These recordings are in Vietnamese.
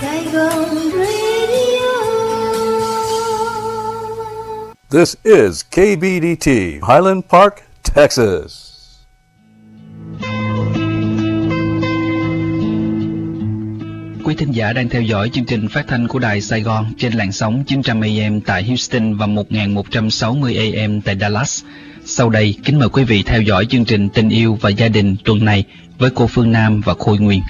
Saigon Radio. This is KBDT, Highland Park, Texas. Quý thính giả đang theo dõi chương trình phát thanh của Đài Sài Gòn trên làn sóng 900 AM tại Houston và 1160 AM tại Dallas. Sau đây, kính mời quý vị theo dõi chương trình Tình yêu và gia đình tuần này với cô Phương Nam và Khôi Nguyên.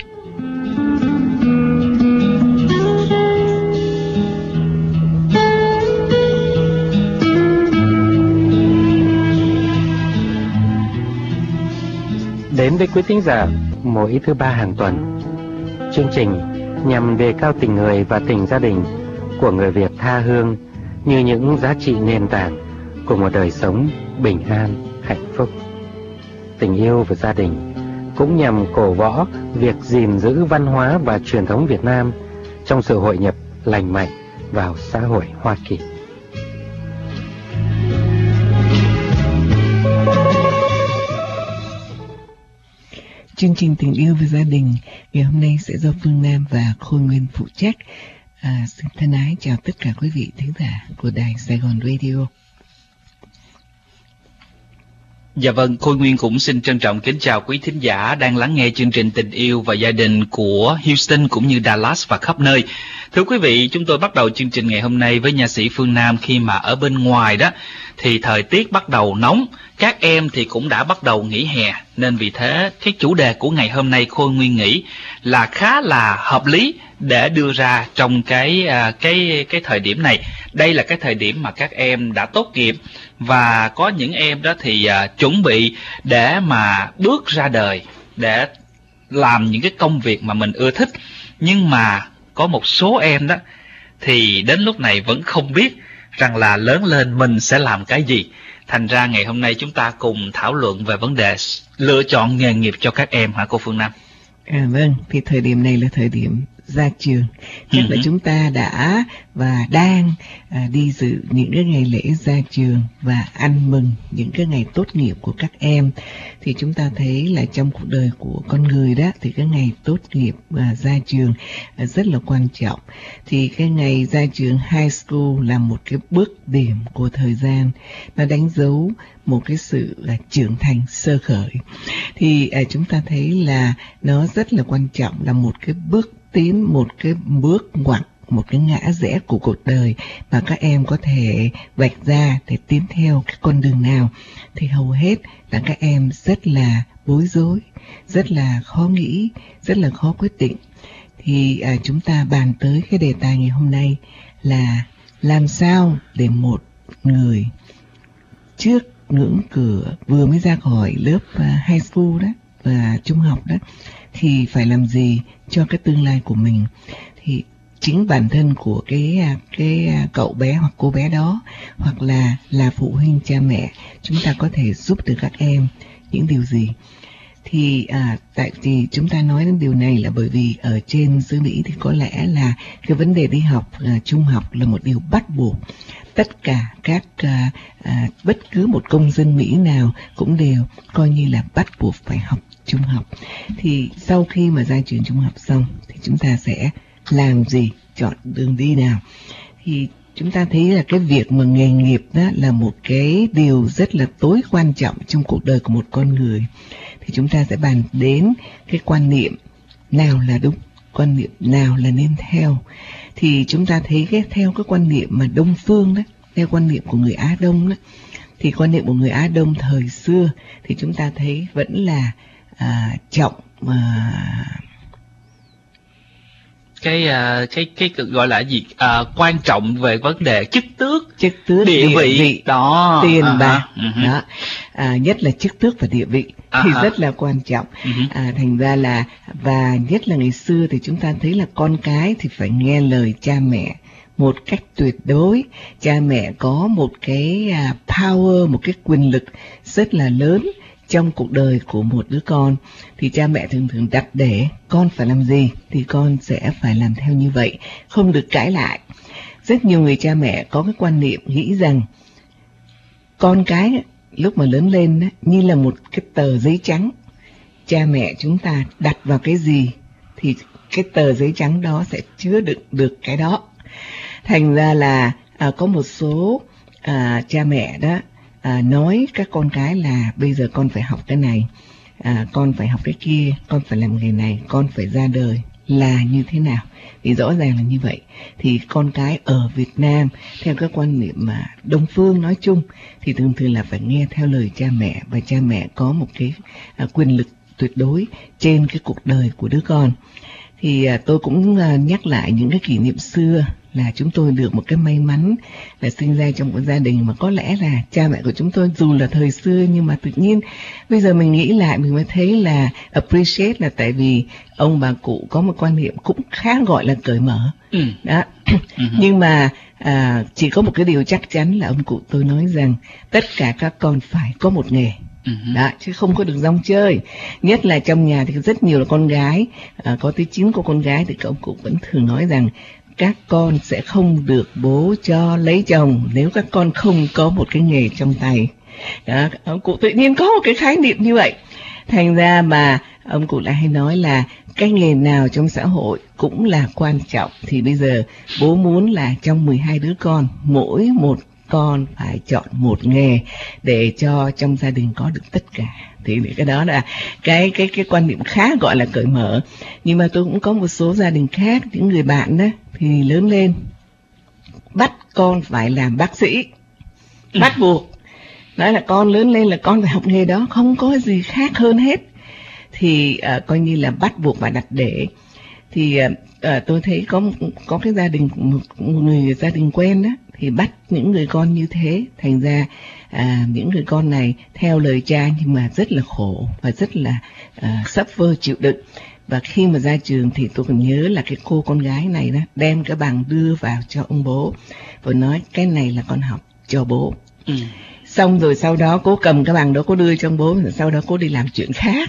Đến với quý thính giả mỗi thứ ba hàng tuần, chương trình nhằm đề cao tình người và tình gia đình của người Việt tha hương như những giá trị nền tảng của một đời sống bình an, hạnh phúc. Tình yêu và gia đình cũng nhằm cổ võ việc gìn giữ văn hóa và truyền thống Việt Nam trong sự hội nhập lành mạnh vào xã hội Hoa Kỳ. Chương trình Tình yêu và gia đình ngày hôm nay sẽ do Phương Nam và Khôi Nguyên phụ trách. Xin thân ái chào tất cả quý vị thính giả của Đài Sài Gòn Radio. Dạ vâng, Khôi Nguyên cũng xin trân trọng kính chào quý thính giả đang lắng nghe chương trình Tình yêu và gia đình của Houston cũng như Dallas và khắp nơi. Thưa quý vị, chúng tôi bắt đầu chương trình ngày hôm nay với nha sĩ Phương Nam khi mà ở bên ngoài đó thì thời tiết bắt đầu nóng, các em thì cũng đã bắt đầu nghỉ hè, nên vì thế cái chủ đề của ngày hôm nay Khôi Nguyên nghĩ là khá là hợp lý để đưa ra trong cái thời điểm này. Đây là cái thời điểm mà các em đã tốt nghiệp và có những em đó thì chuẩn bị để mà bước ra đời, để làm những cái công việc mà mình ưa thích. Nhưng mà có một số em đó thì đến lúc này vẫn không biết rằng là lớn lên mình sẽ làm cái gì. Thành ra ngày hôm nay chúng ta cùng thảo luận về vấn đề lựa chọn nghề nghiệp cho các em hả cô Phương Nam? Vâng, thì thời điểm này là thời điểm ra trường. Chắc là chúng ta đã và đang đi dự những cái ngày lễ ra trường và ăn mừng những cái ngày tốt nghiệp của các em. Thì chúng ta thấy là trong cuộc đời của con người đó thì cái ngày tốt nghiệp ra trường rất là quan trọng. Thì cái ngày ra trường high school là một cái bước điểm của thời gian, nó đánh dấu một cái sự trưởng thành sơ khởi. Thì chúng ta thấy là nó rất là quan trọng, là một cái bước tiến, một cái bước ngoặt, một cái ngã rẽ của cuộc đời mà các em có thể vạch ra để tiến theo cái con đường nào. Thì hầu hết là các em rất là bối rối, rất là khó nghĩ, rất là khó quyết định. Thì chúng ta bàn tới cái đề tài ngày hôm nay là làm sao để một người trước ngưỡng cửa vừa mới ra khỏi lớp high school đó và trung học đó thì phải làm gì cho cái tương lai của mình. Thì chính bản thân của cái cậu bé hoặc cô bé đó, hoặc là phụ huynh cha mẹ, chúng ta có thể giúp được các em những điều gì. Thì tại vì chúng ta nói đến điều này là bởi vì ở trên xứ Mỹ thì có lẽ là cái vấn đề đi học trung học là một điều bắt buộc. Tất cả các bất cứ một công dân Mỹ nào cũng đều coi như là bắt buộc phải học trung học. Thì sau khi mà ra trường trung học xong thì chúng ta sẽ làm gì, chọn đường đi nào. Thì chúng ta thấy là cái việc mà nghề nghiệp đó là một cái điều rất là tối quan trọng trong cuộc đời của một con người. Thì chúng ta sẽ bàn đến cái quan niệm nào là đúng, quan niệm nào là nên theo. Thì chúng ta thấy theo cái quan niệm mà Đông phương đó, theo quan niệm của người Á Đông đó, thì quan niệm của người Á Đông thời xưa thì chúng ta thấy vẫn là trọng cái gọi là gì, quan trọng về vấn đề chức tước, địa vị đó, tiền bạc đó, nhất là chức tước và địa vị thì rất là quan trọng. Thành ra là, và nhất là ngày xưa thì chúng ta thấy là con cái thì phải nghe lời cha mẹ một cách tuyệt đối. Cha mẹ có một cái power, một cái quyền lực rất là lớn trong cuộc đời của một đứa con. Thì cha mẹ thường thường đặt để con phải làm gì thì con sẽ phải làm theo như vậy, không được cãi lại. Rất nhiều người cha mẹ có cái quan niệm nghĩ rằng con cái lúc mà lớn lên như là một cái tờ giấy trắng, cha mẹ chúng ta đặt vào cái gì thì cái tờ giấy trắng đó sẽ chứa đựng được cái đó. Thành ra là có một số cha mẹ đó nói các con cái là bây giờ con phải học cái này, con phải học cái kia, con phải làm nghề này, con phải ra đời là như thế nào. Thì rõ ràng là như vậy. Thì con cái ở Việt Nam theo các quan niệm mà Đông phương nói chung thì thường thường là phải nghe theo lời cha mẹ, và cha mẹ có một cái quyền lực tuyệt đối trên cái cuộc đời của đứa con. Thì tôi cũng nhắc lại những cái kỷ niệm xưa là chúng tôi được một cái may mắn là sinh ra trong một gia đình mà có lẽ là cha mẹ của chúng tôi dù là thời xưa, nhưng mà tự nhiên bây giờ mình nghĩ lại mình mới thấy là appreciate, là tại vì ông bà cụ có một quan niệm cũng khá gọi là cởi mở. Đó. Nhưng mà chỉ có một cái điều chắc chắn là ông cụ tôi nói rằng tất cả các con phải có một nghề. Đó, chứ không có được rong chơi. Nhất là trong nhà thì rất nhiều là con gái, có tới 9 cô con gái, thì các ông cụ vẫn thường nói rằng các con sẽ không được bố cho lấy chồng nếu các con không có một cái nghề trong tay. Đó, ông cụ tự nhiên có một cái khái niệm như vậy. Thành ra mà ông cụ lại hay nói là cái nghề nào trong xã hội cũng là quan trọng. Thì bây giờ bố muốn là trong 12 đứa con, mỗi một con phải chọn một nghề để cho trong gia đình có được tất cả. Thì cái đó là cái quan niệm khá gọi là cởi mở. Nhưng mà tôi cũng có một số gia đình khác, những người bạn đó thì lớn lên bắt con phải làm bác sĩ, bắt buộc. Nói là con lớn lên là con phải học nghề đó, không có gì khác hơn hết. Thì coi như là bắt buộc và đặt để. Thì tôi thấy có cái gia đình, một người gia đình quen đó, thì bắt những người con như thế. Thành ra những người con này theo lời cha nhưng mà rất là khổ và rất là suffer, chịu đựng. Và khi mà ra trường thì tôi còn nhớ là cái cô con gái này đó đem cái bằng đưa vào cho ông bố và nói cái này là con học cho bố. Xong rồi sau đó cô cầm cái bằng đó cô đưa cho ông bố, rồi sau đó cô đi làm chuyện khác.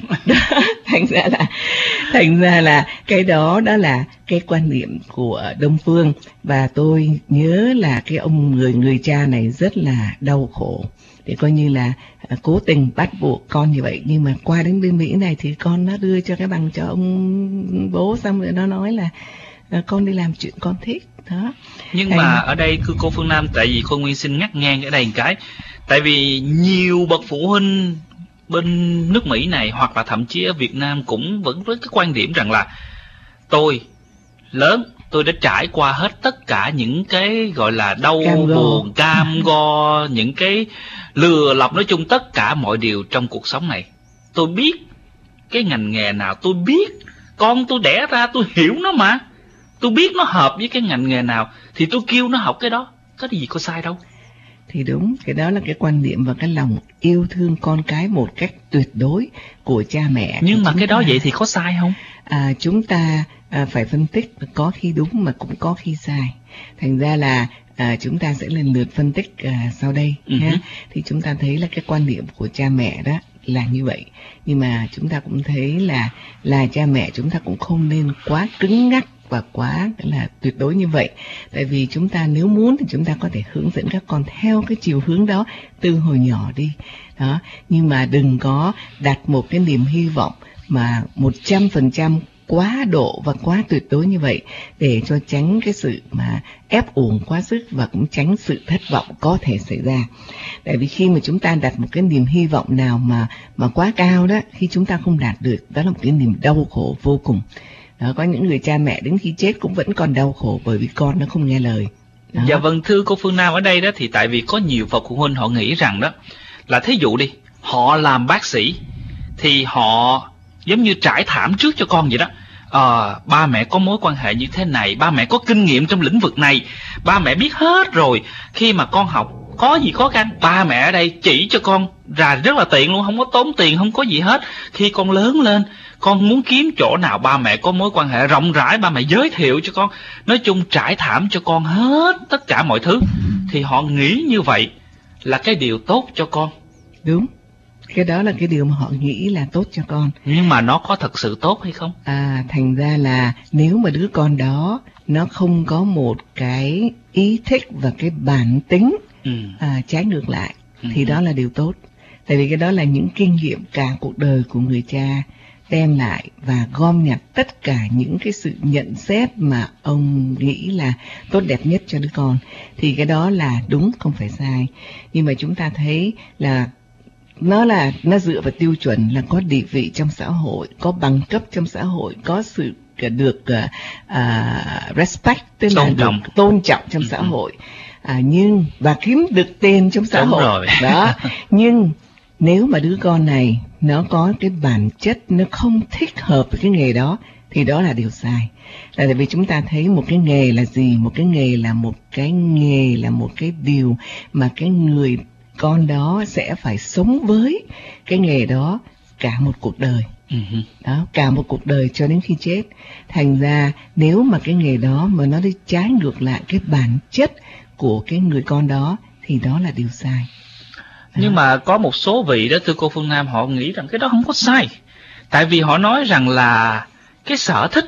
Thành ra là cái đó là cái quan niệm của Đông phương. Và tôi nhớ là cái ông người cha này rất là đau khổ, để coi như là cố tình bắt buộc con như vậy. Nhưng mà qua đến bên Mỹ này thì con nó đưa cho cái bằng cho ông bố, xong rồi nó nói là con đi làm chuyện con thích đó. Nhưng mà ở đây cô Phương Nam, tại vì Khôi Nguyên xin ngắt ngang ở đây một cái. Tại vì nhiều bậc phụ huynh bên nước Mỹ này hoặc là thậm chí ở Việt Nam cũng vẫn với cái quan điểm rằng là tôi lớn, tôi đã trải qua hết tất cả những cái gọi là đau buồn, cam go, những cái lừa lọc, nói chung tất cả mọi điều trong cuộc sống này. Tôi biết cái ngành nghề nào, tôi biết con tôi đẻ ra, tôi hiểu nó mà. Tôi biết nó hợp với cái ngành nghề nào thì tôi kêu nó học cái đó, có gì có sai đâu. Thì đúng, cái đó là cái quan điểm và cái lòng yêu thương con cái một cách tuyệt đối của cha mẹ. Nhưng mà cái đó vậy thì có sai không? Chúng ta phải phân tích, có khi đúng mà cũng có khi sai. Thành ra là chúng ta sẽ lần lượt phân tích sau đây nhé. Thì chúng ta thấy là cái quan điểm của cha mẹ đó là như vậy. Nhưng mà chúng ta cũng thấy là cha mẹ chúng ta cũng không nên quá cứng nhắc và quá là tuyệt đối như vậy. Tại vì chúng ta nếu muốn thì chúng ta có thể hướng dẫn các con theo cái chiều hướng đó từ hồi nhỏ đi đó. Nhưng mà đừng có đặt một cái niềm hy vọng mà 100% quá độ và quá tuyệt đối như vậy, để cho tránh cái sự mà ép uổng quá sức và cũng tránh sự thất vọng có thể xảy ra. Tại vì khi mà chúng ta đặt một cái niềm hy vọng nào mà quá cao đó, khi chúng ta không đạt được, đó là một cái niềm đau khổ vô cùng. Đó, có những người cha mẹ đến khi chết cũng vẫn còn đau khổ bởi vì con nó không nghe lời. Đó. Dạ vâng, thưa cô Phương Nam, ở đây đó thì tại vì có nhiều bậc phụ huynh họ nghĩ rằng đó là thí dụ đi, họ làm bác sĩ thì họ giống như trải thảm trước cho con vậy đó. Ba mẹ có mối quan hệ như thế này, ba mẹ có kinh nghiệm trong lĩnh vực này, ba mẹ biết hết rồi. Khi mà con học có gì khó khăn, ba mẹ ở đây chỉ cho con ra rất là tiện luôn, không có tốn tiền, không có gì hết. Khi con lớn lên, con muốn kiếm chỗ nào ba mẹ có mối quan hệ rộng rãi, ba mẹ giới thiệu cho con. Nói chung trải thảm cho con hết tất cả mọi thứ. Thì họ nghĩ như vậy là cái điều tốt cho con. Đúng, cái đó là cái điều mà họ nghĩ là tốt cho con. Nhưng mà nó có thật sự tốt hay không? Thành ra là nếu mà đứa con đó nó không có một cái ý thích và cái bản tính trái ngược lại thì đó là điều tốt. Tại vì cái đó là những kinh nghiệm cả cuộc đời của người cha. đem lại và gom nhặt tất cả những cái sự nhận xét mà ông nghĩ là tốt đẹp nhất cho đứa con, thì cái đó là đúng, không phải sai. Nhưng mà chúng ta thấy là nó dựa vào tiêu chuẩn là có địa vị trong xã hội, có bằng cấp trong xã hội, có sự được respect, tức là được tôn trọng trong xã hội, nhưng và kiếm được tiền trong xã hội rồi. Đó. Nhưng nếu mà đứa con này nó có cái bản chất nó không thích hợp với cái nghề đó thì đó là điều sai. Là tại vì chúng ta thấy một cái nghề là gì? Một cái nghề là một cái điều mà cái người con đó sẽ phải sống với cái nghề đó cả một cuộc đời. Đó, cả một cuộc đời cho đến khi chết. Thành ra nếu mà cái nghề đó mà nó đi trái ngược lại cái bản chất của cái người con đó thì đó là điều sai. Nhưng mà có một số vị đó, thưa cô Phương Nam, họ nghĩ rằng cái đó không có sai. Tại vì họ nói rằng là cái sở thích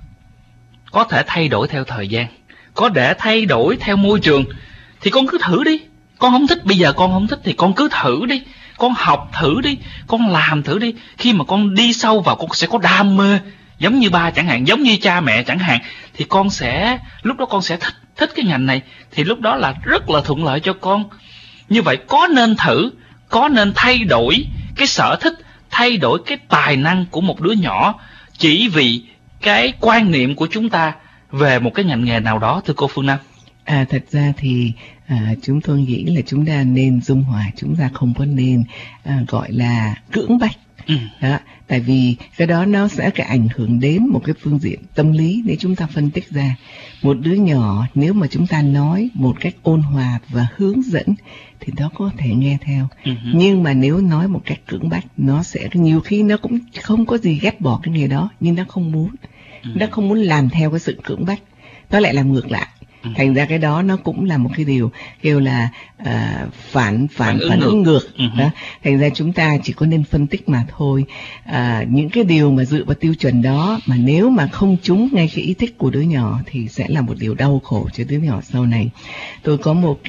có thể thay đổi theo thời gian, có thể thay đổi theo môi trường. Thì con cứ thử đi. Con không thích, bây giờ con không thích thì con cứ thử đi. Con học thử đi, con làm thử đi. Khi mà con đi sâu vào, con sẽ có đam mê, giống như ba chẳng hạn, giống như cha mẹ chẳng hạn, thì con sẽ, lúc đó con sẽ thích cái ngành này. Thì lúc đó là rất là thuận lợi cho con. Như vậy có nên thử, có nên thay đổi cái sở thích, thay đổi cái tài năng của một đứa nhỏ chỉ vì cái quan niệm của chúng ta về một cái ngành nghề nào đó, thưa cô Phương Nam? Thật ra thì chúng tôi nghĩ là chúng ta nên dung hòa, chúng ta không có nên gọi là cưỡng bách. Đó, tại vì cái đó nó sẽ ảnh hưởng đến một cái phương diện tâm lý. Nếu chúng ta phân tích ra một đứa nhỏ, nếu mà chúng ta nói một cách ôn hòa và hướng dẫn thì nó có thể nghe theo. Nhưng mà nếu nói một cách cưỡng bách, nó sẽ nhiều khi nó cũng không có gì ghét bỏ cái nghề đó, nhưng nó không muốn, nó không muốn làm theo cái sự cưỡng bách, nó lại làm ngược lại. Thành ra cái đó nó cũng là một cái điều kêu là phản ứng ngược. Đó. Thành ra chúng ta chỉ có nên phân tích mà thôi. Những cái điều mà dựa vào tiêu chuẩn đó mà nếu mà không trúng ngay cái ý thích của đứa nhỏ thì sẽ là một điều đau khổ cho đứa nhỏ sau này. Tôi có một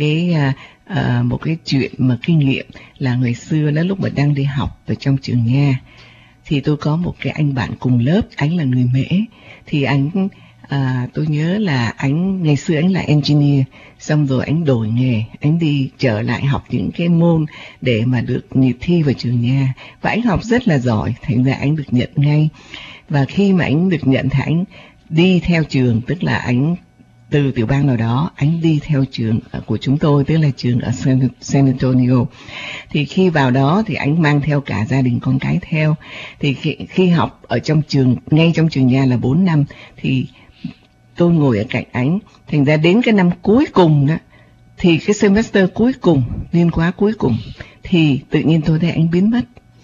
cái chuyện mà kinh nghiệm là ngày xưa đó, lúc mà đang đi học ở trong trường Nga, thì tôi có một cái anh bạn cùng lớp, anh là người Mễ, thì anh tôi nhớ là anh ngày xưa anh là engineer, xong rồi anh đổi nghề, anh đi trở lại học những cái môn để mà được nhịp thi vào trường Nga, và anh học rất là giỏi, thành ra anh được nhận ngay. Và khi mà anh được nhận thì anh đi theo trường, tức là anh từ tiểu bang nào đó anh đi theo trường của chúng tôi, tức là trường ở San Antonio. Thì khi vào đó thì anh mang theo cả gia đình con cái theo. Thì khi học ở trong trường, ngay trong trường Nga là 4 năm, thì tôi ngồi ở cạnh anh. Thành ra đến cái năm cuối cùng đó, thì cái semester cuối cùng, niên khóa cuối cùng, thì tự nhiên tôi thấy anh biến mất.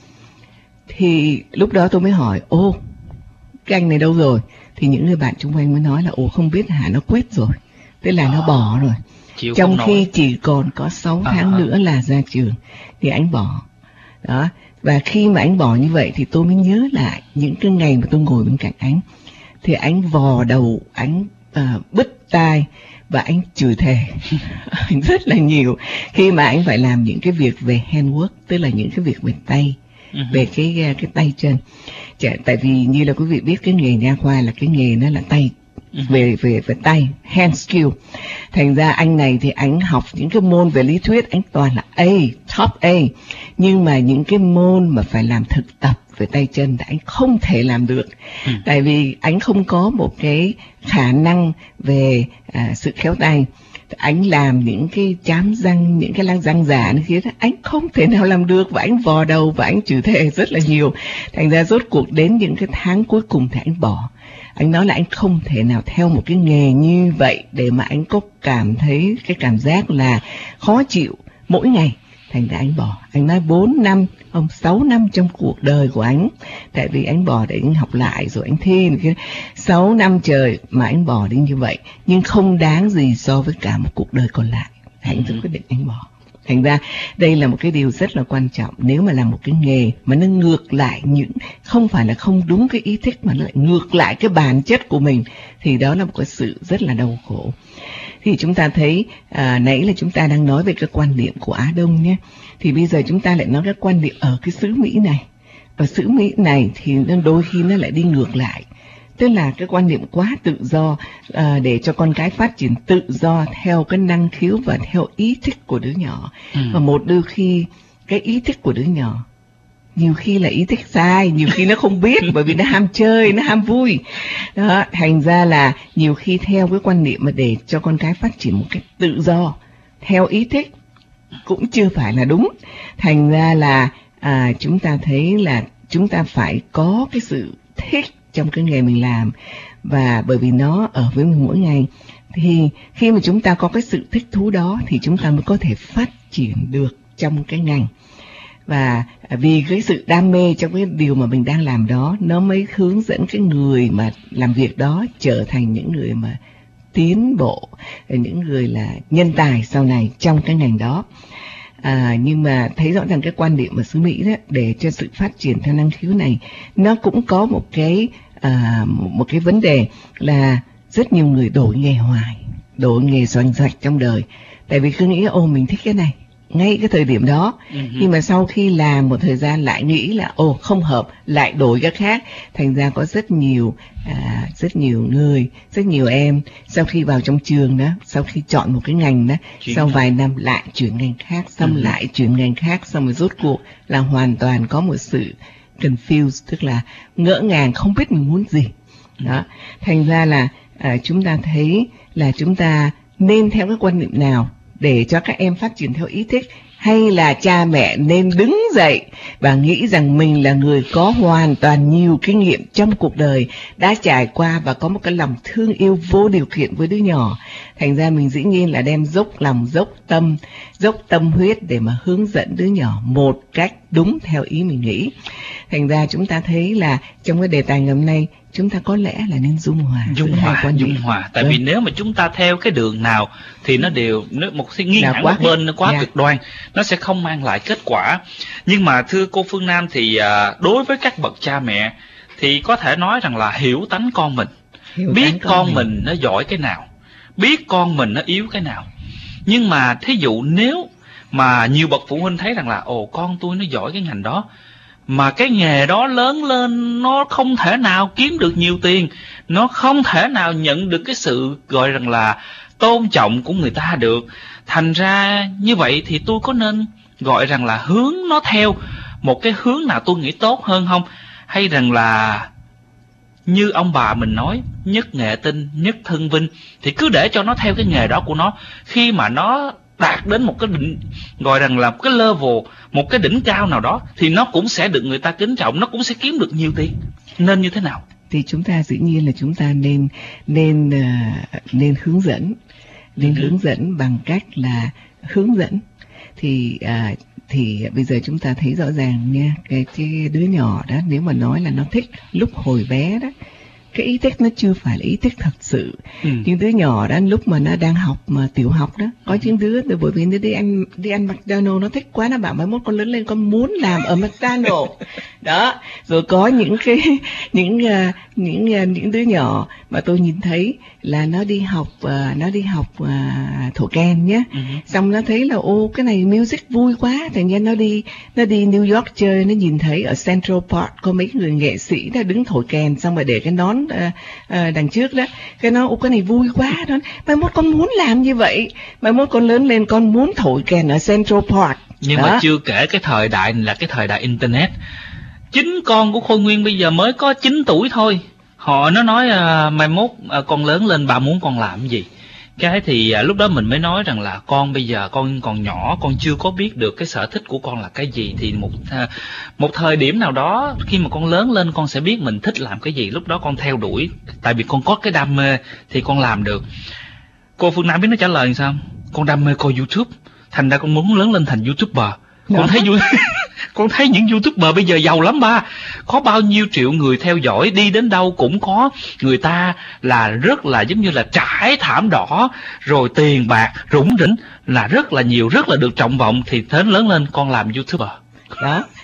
Thì lúc đó tôi mới hỏi, cái anh này đâu rồi? Thì những người bạn chung quanh mới nói là không biết hả, nó quit rồi, tức là nó bỏ rồi. Trong khi chỉ còn có 6 tháng nữa là ra trường thì anh bỏ. Đó. Và khi mà anh bỏ như vậy thì tôi mới nhớ lại những cái ngày mà tôi ngồi bên cạnh anh, thì anh vò đầu, anh bứt tai và anh chửi thề rất là nhiều khi mà anh phải làm những cái việc về handwork, tức là những cái việc về tay, về cái tay chân. Tại vì như là quý vị biết, cái nghề nha khoa là cái nghề nó là tay, về tay, hand skill. Thành ra anh này thì anh học những cái môn về lý thuyết anh toàn là A, top A, nhưng mà những cái môn mà phải làm thực tập về tay chân thì anh không thể làm được. Tại vì anh không có một cái khả năng về sự khéo tay. Anh làm những cái chám răng, những cái răng giả như thế, anh không thể nào làm được, và anh vò đầu và anh chửi thề rất là nhiều. Thành ra rốt cuộc đến những cái tháng cuối cùng thì anh bỏ. Anh nói là anh không thể nào theo một cái nghề như vậy để mà anh có cảm thấy cái cảm giác là khó chịu mỗi ngày. Thành ra anh bỏ. Anh nói 4 năm, 6 năm trong cuộc đời của anh. Tại vì anh bỏ để anh học lại rồi anh thi. 6 năm trời mà anh bỏ đi như vậy. Nhưng không đáng gì so với cả một cuộc đời còn lại. Anh tự quyết định anh bỏ. Thành ra đây là một cái điều rất là quan trọng. Nếu mà làm một cái nghề mà nó ngược lại những, không phải là không đúng cái ý thích, mà nó lại ngược lại cái bản chất của mình, thì đó là một cái sự rất là đau khổ. Thì chúng ta thấy nãy là chúng ta đang nói về cái quan điểm của Á Đông nhé. Thì bây giờ chúng ta lại nói cái quan điểm ở cái xứ Mỹ này. Và sứ mệnh này thì đôi khi nó lại đi ngược lại. Tức là cái quan niệm quá tự do, để cho con cái phát triển tự do theo cái năng khiếu và theo ý thích của đứa nhỏ. Và đôi khi cái ý thích của đứa nhỏ nhiều khi là ý thích sai, nhiều khi nó không biết, bởi vì nó ham chơi, nó ham vui. Đó, thành ra là nhiều khi theo cái quan niệm mà để cho con cái phát triển một cách tự do theo ý thích cũng chưa phải là đúng. Thành ra là chúng ta thấy là chúng ta phải có cái sự thích trong cái nghề mình làm, và bởi vì nó ở với mình mỗi ngày, thì khi mà chúng ta có cái sự thích thú đó thì chúng ta mới có thể phát triển được trong cái ngành. Và vì cái sự đam mê trong cái điều mà mình đang làm đó, nó mới hướng dẫn cái người mà làm việc đó trở thành những người mà tiến bộ, những người là nhân tài sau này trong cái ngành đó. Nhưng mà thấy rõ ràng cái quan điểm ở xứ Mỹ đó, để cho sự phát triển theo năng khiếu này, nó cũng có một cái vấn đề là rất nhiều người đổi nghề hoài, đổi nghề xoành xoạch trong đời, tại vì cứ nghĩ mình thích cái này ngay cái thời điểm đó, nhưng mà sau khi làm một thời gian lại nghĩ là không hợp, lại đổi cái khác. Thành ra có rất nhiều người, rất nhiều em sau khi vào trong trường đó, sau khi chọn một cái ngành đó, sau vài năm lại chuyển ngành khác, xong lại chuyển ngành khác, xong rồi rốt cuộc là hoàn toàn có một sự confused, tức là ngỡ ngàng không biết mình muốn gì. Đó, thành ra là chúng ta thấy là chúng ta nên theo cái quan niệm nào để cho các em phát triển theo ý thích, hay là cha mẹ nên đứng dậy và nghĩ rằng mình là người có hoàn toàn nhiều kinh nghiệm trong cuộc đời, đã trải qua và có một cái lòng thương yêu vô điều kiện với đứa nhỏ. Thành ra mình dĩ nhiên là đem dốc lòng, dốc tâm huyết để mà hướng dẫn đứa nhỏ một cách đúng theo ý mình nghĩ. Thành ra chúng ta thấy là trong cái đề tài ngày hôm nay, chúng ta có lẽ là nên dung hòa. Tại vì nếu mà chúng ta theo cái đường nào thì nó đều một cái nghiêng hẳn một bên, nó quá cực đoan, nó sẽ không mang lại kết quả. Nhưng mà thưa cô Phương Nam, thì đối với các bậc cha mẹ thì có thể nói rằng là hiểu tánh con mình, biết con mình nó giỏi cái nào, biết con mình nó yếu cái nào. Nhưng mà thí dụ nếu mà nhiều bậc phụ huynh thấy rằng là con tôi nó giỏi cái ngành đó, mà cái nghề đó lớn lên nó không thể nào kiếm được nhiều tiền, nó không thể nào nhận được cái sự gọi rằng là tôn trọng của người ta được. Thành ra như vậy thì tôi có nên gọi rằng là hướng nó theo một cái hướng nào tôi nghĩ tốt hơn không? Hay rằng là như ông bà mình nói, nhất nghệ tinh, nhất thân vinh, thì cứ để cho nó theo cái nghề đó của nó. Khi mà nó đạt đến một cái đỉnh, gọi rằng là cái level, một cái đỉnh cao nào đó, thì nó cũng sẽ được người ta kính trọng, nó cũng sẽ kiếm được nhiều tiền. Nên như thế nào? Thì chúng ta dĩ nhiên là chúng ta nên hướng dẫn, hướng dẫn bằng cách là hướng dẫn. Thì bây giờ chúng ta thấy rõ ràng nha, cái đứa nhỏ đó, nếu mà nói là nó thích lúc hồi bé đó, cái ý thích nó chưa phải là ý thích thật sự. Những đứa nhỏ đó lúc mà nó đang học mà tiểu học đó, có những đứa bởi vì nó đi ăn McDonald's nó thích quá, nó bảo mai mốt con lớn lên con muốn làm ở McDonald's. Đó, rồi có những đứa nhỏ mà tôi nhìn thấy là nó đi học thổi kèn nhé. Xong nó thấy là cái này music vui quá, thành ra nó đi New York chơi, nó nhìn thấy ở Central Park có mấy người nghệ sĩ đã đứng thổi kèn, xong rồi để cái nón đằng trước đó, cái này vui quá đó, mai mốt con muốn làm như vậy, mai mốt con lớn lên con muốn thổi kèn ở Central Park. Nhưng mà chưa kể cái thời đại này là cái thời đại internet. Chính con của Khôi Nguyên bây giờ mới có 9 tuổi thôi, nó nói mai mốt con lớn lên bà muốn con làm gì. Cái thì lúc đó mình mới nói rằng là con bây giờ con còn nhỏ, con chưa có biết được cái sở thích của con là cái gì. Thì một thời điểm nào đó khi mà con lớn lên con sẽ biết mình thích làm cái gì, lúc đó con theo đuổi, tại vì con có cái đam mê thì con làm được. Cô Phương Nam biết nó trả lời làm sao? Con đam mê coi YouTube, thành ra con muốn lớn lên thành YouTuber. Con thấy những YouTuber bây giờ giàu lắm ba, có bao nhiêu triệu người theo dõi, đi đến đâu cũng có người ta là rất là giống như là trải thảm đỏ, rồi tiền bạc rủng rỉnh là rất là nhiều, rất là được trọng vọng. Thì thế lớn lên con làm YouTuber. Đó,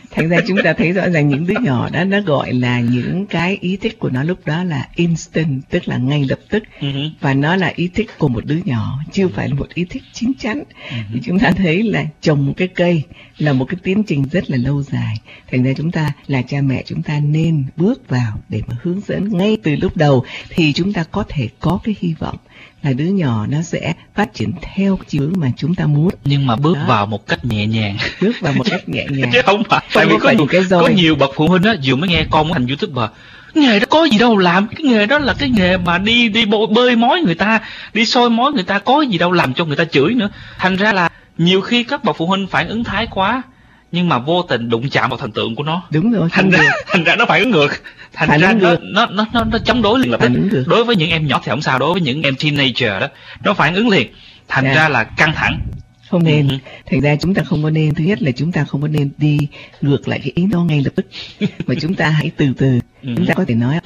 Thành ra chúng ta thấy rõ ràng những đứa nhỏ đó nó gọi là những cái ý thích của nó lúc đó là instant, tức là ngay lập tức, và nó là ý thích của một đứa nhỏ, chưa phải là một ý thích chín chắn. Thì chúng ta thấy là trồng một cái cây là một cái tiến trình rất là lâu dài. Thành ra chúng ta là cha mẹ, chúng ta nên bước vào để mà hướng dẫn ngay từ lúc đầu, thì chúng ta có thể có cái hy vọng là đứa nhỏ nó sẽ phát triển theo chiều hướng mà chúng ta muốn. Nhưng mà bước vào một cách nhẹ nhàng. Bước vào một cách nhẹ nhàng. Chứ không phải. Tại vì có nhiều bậc phụ huynh á, vừa mới nghe con muốn thành YouTuber. Cái nghề đó có gì đâu làm, cái nghề đó là cái nghề mà đi bơi mối người ta, đi soi mối người ta, có gì đâu làm cho người ta chửi nữa. Thành ra là nhiều khi các bậc phụ huynh phản ứng thái quá, nhưng mà vô tình đụng chạm vào thần tượng của nó. Đúng rồi. Thành ra nó phản ứng ngược. Thành ra nó chống đối liền lập tức. Đối với những em nhỏ thì không sao, đối với những em teenager đó, nó phản ứng liền. Thành ra là căng thẳng. Không nên. Thành ra chúng ta không có nên, thứ nhất là chúng ta không có nên đi ngược lại cái ý đó ngay lập tức, mà chúng ta hãy từ từ. Chúng ta có thể nói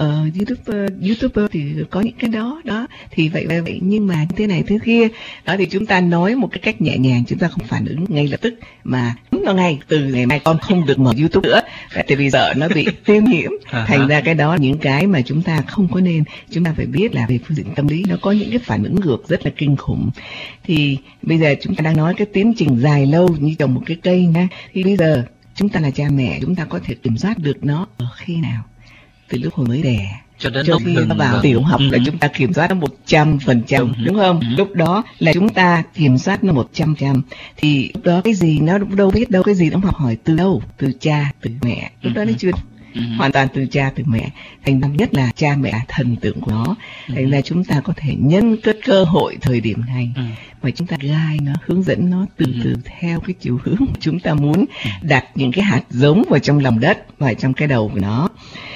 YouTuber thì có những cái đó thì vậy, nhưng mà thế này thế kia đó, thì chúng ta nói một cái cách nhẹ nhàng, chúng ta không phản ứng ngay lập tức, mà nó ngay từ ngày mai con không được mở YouTube nữa, tại vì sợ nó bị viêm nhiễm. Thành ra cái đó những cái mà chúng ta không có nên. Chúng ta phải biết là về phương diện tâm lý nó có những cái phản ứng ngược rất là kinh khủng. Thì bây giờ chúng ta đang nói cái tiến trình dài lâu như trồng một cái cây nha, thì bây giờ chúng ta là cha mẹ, chúng ta có thể kiểm soát được nó ở khi nào? Từ lúc hồi mới đẻ cho đến lúc khi nó vào tiểu học là chúng ta kiểm soát nó 100%, đúng không? Lúc đó là chúng ta kiểm soát nó 100%. Thì lúc đó cái gì nó đâu biết đâu, cái gì nó học hỏi từ đâu? Từ cha, từ mẹ. Lúc đó nó chưa hoàn toàn từ cha, từ mẹ. Thành ra nhất là cha mẹ thần tượng của nó. Thành ra chúng ta có thể nhân cái cơ hội thời điểm này mà chúng ta guide nó, hướng dẫn nó từ từ theo cái chiều hướng chúng ta muốn, đặt những cái hạt giống vào trong lòng đất, vào trong cái đầu của nó.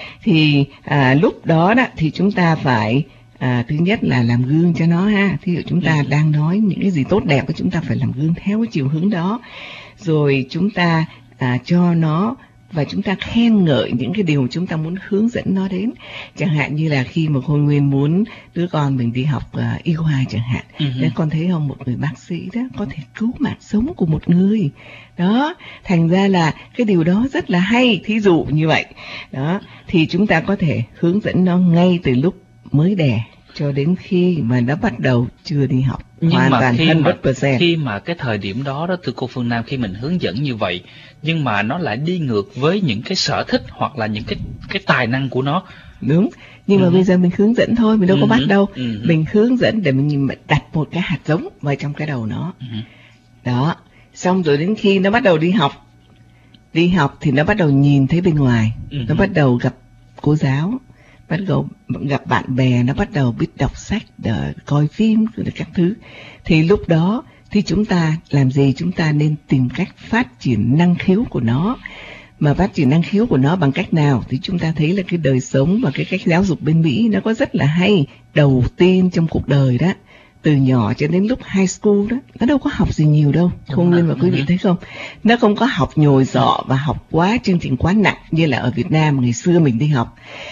Thì lúc đó thì chúng ta phải thứ nhất là làm gương cho nó ha. Thí dụ chúng ta đang nói những cái gì tốt đẹp thì chúng ta phải làm gương theo cái chiều hướng đó. Rồi chúng ta cho nó và chúng ta khen ngợi những cái điều chúng ta muốn hướng dẫn nó đến. Chẳng hạn như là khi mà Khôi Nguyên muốn đứa con mình đi học y khoa chẳng hạn, nên con thấy không, một người bác sĩ đó có thể cứu mạng sống của một người đó. Thành ra là cái điều đó rất là hay, thí dụ như vậy đó. Thì chúng ta có thể hướng dẫn nó ngay từ lúc mới đẻ cho đến khi mà nó bắt đầu chưa đi học. Nhưng hoàn mà toàn 100%. khi mà cái thời điểm đó thưa cô Phương Nam, khi mình hướng dẫn như vậy nhưng mà nó lại đi ngược với những cái sở thích hoặc là những cái tài năng của nó. Đúng, nhưng mà bây giờ mình hướng dẫn thôi, mình đâu có bắt đâu. Mình hướng dẫn để mình đặt một cái hạt giống vào trong cái đầu nó. Đó, xong rồi đến khi nó bắt đầu đi học thì nó bắt đầu nhìn thấy bên ngoài, nó bắt đầu gặp cô giáo, bắt đầu gặp bạn bè, nó bắt đầu biết đọc sách, coi phim, các thứ. Thì lúc đó thì chúng ta làm gì? Chúng ta nên tìm cách phát triển năng khiếu của nó. Mà phát triển năng khiếu của nó bằng cách nào? Thì chúng ta thấy là cái đời sống và cái cách giáo dục bên Mỹ nó có rất là hay. Đầu tiên trong cuộc đời đó, từ nhỏ cho đến lúc high school đó, nó đâu có học gì nhiều đâu. Không nên mà quý vị thấy không? Nó không có học nhồi sọ và học chương trình quá nặng như là ở Việt Nam ngày xưa mình đi học.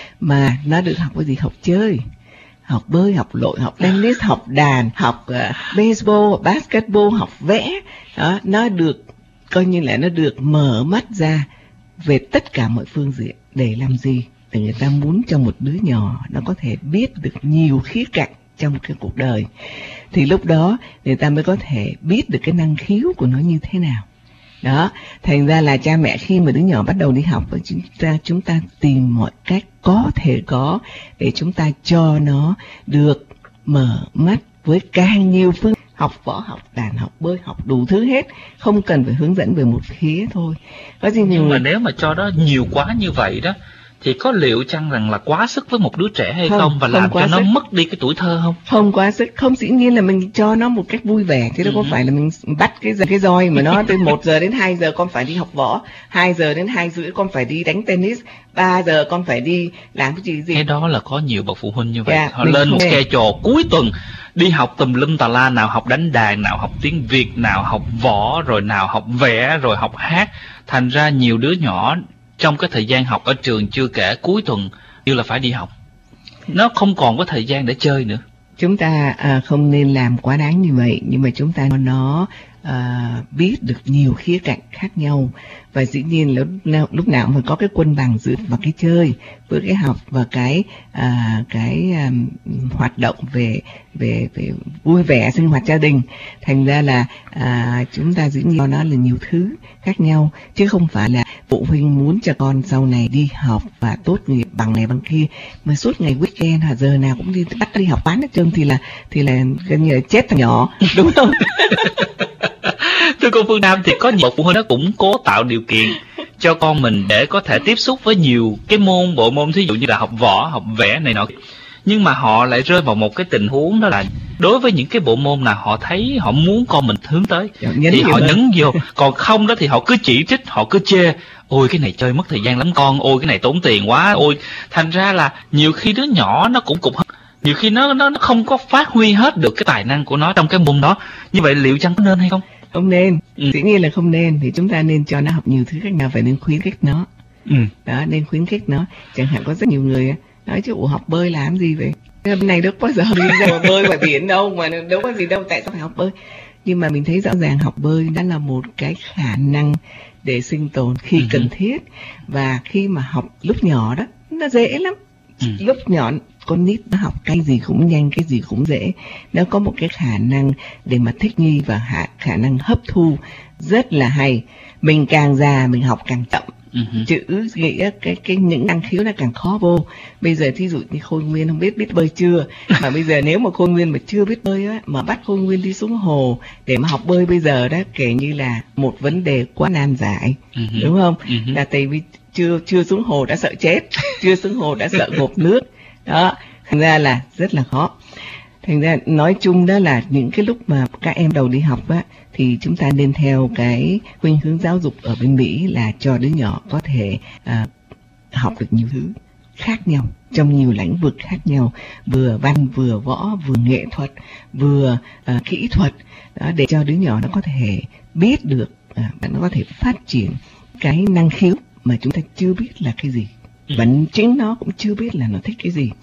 Mà nó được học cái gì? Học chơi, học bơi, học lội, học tennis, học đàn, học baseball, basketball, học vẽ. Đó, nó được coi như là nó được mở mắt ra về tất cả mọi phương diện. Để làm gì? Để người ta muốn cho một đứa nhỏ nó có thể biết được nhiều khía cạnh trong cái cuộc đời. Thì lúc đó người ta mới có thể biết được cái năng khiếu của nó như thế nào. Đó, thành ra là cha mẹ khi mà đứa nhỏ bắt đầu đi học, chúng ta tìm mọi cách có thể có để chúng ta cho nó được mở mắt với càng nhiều phương, học võ, học đàn, học bơi, học đủ thứ hết, không cần phải hướng dẫn về một phía thôi. Có gì nhưng mà nếu mà cho nó nhiều quá như vậy đó, thì có liệu chăng rằng là quá sức với một đứa trẻ hay không và làm cho nó mất đi cái tuổi thơ không? Không quá sức, không, dĩ nhiên là mình cho nó một cách vui vẻ, chứ đâu có phải là mình bắt cái roi mà nó từ 1 giờ đến 2 giờ con phải đi học võ, 2 giờ đến 2 rưỡi con phải đi đánh tennis, 3 giờ con phải đi làm cái gì. Cái đó là có nhiều bậc phụ huynh như vậy, họ lên một schedule cuối tuần đi học tùm lum tà la, nào học đánh đàn, nào học tiếng Việt, nào học võ, rồi nào học vẽ, rồi học hát. Thành ra nhiều đứa nhỏ trong cái thời gian học ở trường, chưa kể cuối tuần như là phải đi học, nó không còn có thời gian để chơi nữa. Chúng ta không nên làm quá đáng như vậy, nhưng mà chúng ta nó biết được nhiều khía cạnh khác nhau Và dĩ nhiên lúc nào cũng phải có cái cân bằng giữa và cái chơi, với cái học và cái hoạt động về vui vẻ sinh hoạt gia đình. Thành ra là chúng ta dĩ nhiên nó là nhiều thứ khác nhau, chứ không phải là phụ huynh muốn cho con sau này đi học và tốt nghiệp bằng này bằng kia mà suốt ngày weekend hoặc giờ nào cũng bắt đi học bán hết trơn thì là gần như là chết thằng nhỏ, đúng không? Thưa cô Phương Nam, thì có nhiều phụ huynh nó cũng cố tạo điều kiện cho con mình để có thể tiếp xúc với nhiều cái bộ môn thí dụ như là học võ, học vẽ này nọ, nhưng mà họ lại rơi vào một cái tình huống đó là đối với những cái bộ môn nào họ thấy họ muốn con mình hướng tới thì họ nhấn vô, còn không đó thì họ cứ chỉ trích, họ cứ chê, ôi cái này chơi mất thời gian lắm con, ôi cái này tốn tiền quá, ôi. Thành ra là nhiều khi đứa nhỏ nó cũng cục, nhiều khi nó không có phát huy hết được cái tài năng của nó trong cái môn đó. Như vậy liệu chăng có nên hay không? Không nên, dĩ nhiên là không nên. Thì chúng ta nên cho nó học nhiều thứ khác nhau, phải nên khuyến khích nó. Đó, nên khuyến khích nó. Chẳng hạn có rất nhiều người nói chứ học bơi làm gì vậy? Bên này đâu có giờ đi ra bơi ngoài biển đâu, mà đâu có gì đâu, tại sao phải học bơi? Nhưng mà mình thấy rõ ràng học bơi đó là một cái khả năng để sinh tồn khi cần thiết. Và khi mà học lúc nhỏ đó, nó dễ lắm. Lúc nhỏ con nít nó học cái gì cũng nhanh, cái gì cũng dễ. Nó có một cái khả năng để mà thích nghi và khả năng hấp thu rất là hay. Mình càng già mình học càng chậm. Chữ nghĩa cái những năng khiếu nó càng khó vô. Bây giờ thí dụ như Khôi Nguyên không biết bơi chưa, mà bây giờ nếu mà Khôi Nguyên mà chưa biết bơi á, mà bắt Khôi Nguyên đi xuống hồ để mà học bơi bây giờ đó, kể như là một vấn đề quá nan giải, đúng không? Là tại vì chưa xuống hồ đã sợ chết, chưa xuống hồ đã sợ ngộp nước đó, thành ra là rất là khó. Thành ra nói chung đó là những cái lúc mà các em đầu đi học á, thì chúng ta nên theo cái khuynh hướng giáo dục ở bên Mỹ là cho đứa nhỏ có thể học được nhiều thứ khác nhau trong nhiều lĩnh vực khác nhau, vừa văn vừa võ vừa nghệ thuật vừa kỹ thuật đó, để cho đứa nhỏ nó có thể biết được và nó có thể phát triển cái năng khiếu mà chúng ta chưa biết là cái gì, và chính nó cũng chưa biết là nó thích cái gì.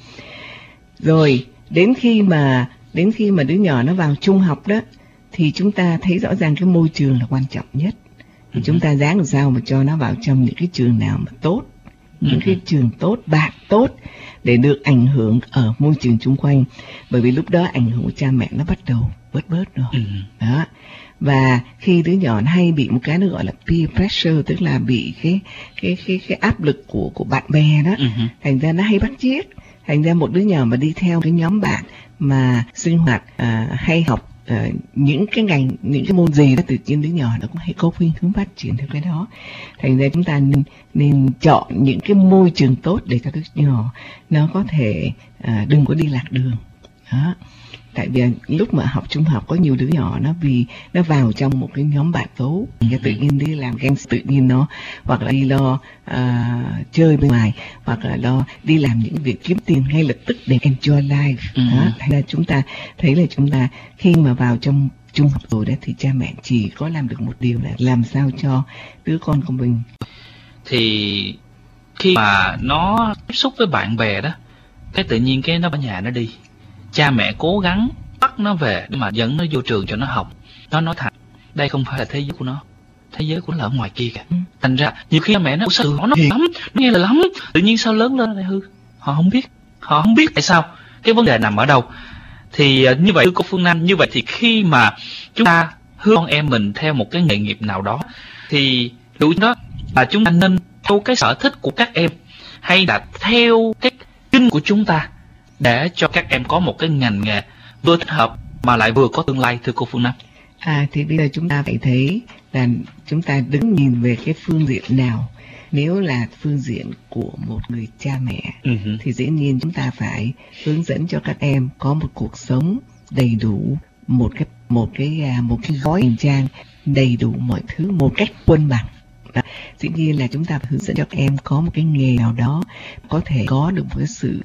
Rồi đến khi mà đứa nhỏ nó vào trung học đó, thì chúng ta thấy rõ ràng cái môi trường là quan trọng nhất. Thì chúng ta dáng làm sao mà cho nó vào trong những cái trường nào mà tốt, những cái trường tốt, bạn tốt, để được ảnh hưởng ở môi trường xung quanh. Bởi vì lúc đó ảnh hưởng của cha mẹ nó bắt đầu bớt rồi. Đó. Và khi đứa nhỏ nó hay bị một cái nó gọi là peer pressure, tức là bị cái áp lực của bạn bè đó, thành ra nó hay bắt chước. Thành ra một đứa nhỏ mà đi theo cái nhóm bạn mà sinh hoạt hay học những cái ngành, những cái môn gì đó, tự nhiên đứa nhỏ nó cũng hay có khuynh hướng phát triển theo cái đó. Thành ra chúng ta nên chọn những cái môi trường tốt để cho đứa nhỏ nó có thể đừng có đi lạc đường đó. Tại vì lúc mà học trung học có nhiều đứa nhỏ vì nó vào trong một cái nhóm bạn tố, tự nhiên đi làm gangster, tự nhiên nó hoặc là đi lo chơi bên ngoài, hoặc là lo đi làm những việc kiếm tiền ngay lập tức để enjoy life. Thành ra chúng ta thấy là chúng ta khi mà vào trong trung học rồi đó, thì cha mẹ chỉ có làm được một điều là làm sao cho đứa con của mình. Thì khi mà nó tiếp xúc với bạn bè đó, cái tự nhiên cái nó ở nhà nó đi, cha mẹ cố gắng bắt nó về để mà dẫn nó vô trường cho nó học. Nó nói thẳng, đây không phải là thế giới của nó, thế giới của nó là ở ngoài kia kìa. Thành ra nhiều khi mẹ nó sao nó hiền lắm, nó nghe là lắm, tự nhiên sao lớn lên lại hư. Họ không biết tại sao, cái vấn đề nằm ở đâu. Thì như vậy cô Phương Nam, như vậy thì khi mà chúng ta hướng con em mình theo một cái nghề nghiệp nào đó, thì điều đó là chúng ta nên theo cái sở thích của các em, hay là theo cái kinh của chúng ta, để cho các em có một cái ngành nghề vừa thích hợp mà lại vừa có tương lai, thưa cô Phương Nam? Thì bây giờ chúng ta phải thấy là chúng ta đứng nhìn về cái phương diện nào. Nếu là phương diện của một người cha mẹ, thì dĩ nhiên chúng ta phải hướng dẫn cho các em có một cuộc sống đầy đủ, một cái gói hành trang đầy đủ mọi thứ một cách cân bằng. Dĩ nhiên là chúng ta phải hướng dẫn cho các em có một cái nghề nào đó, có thể có được một cái sự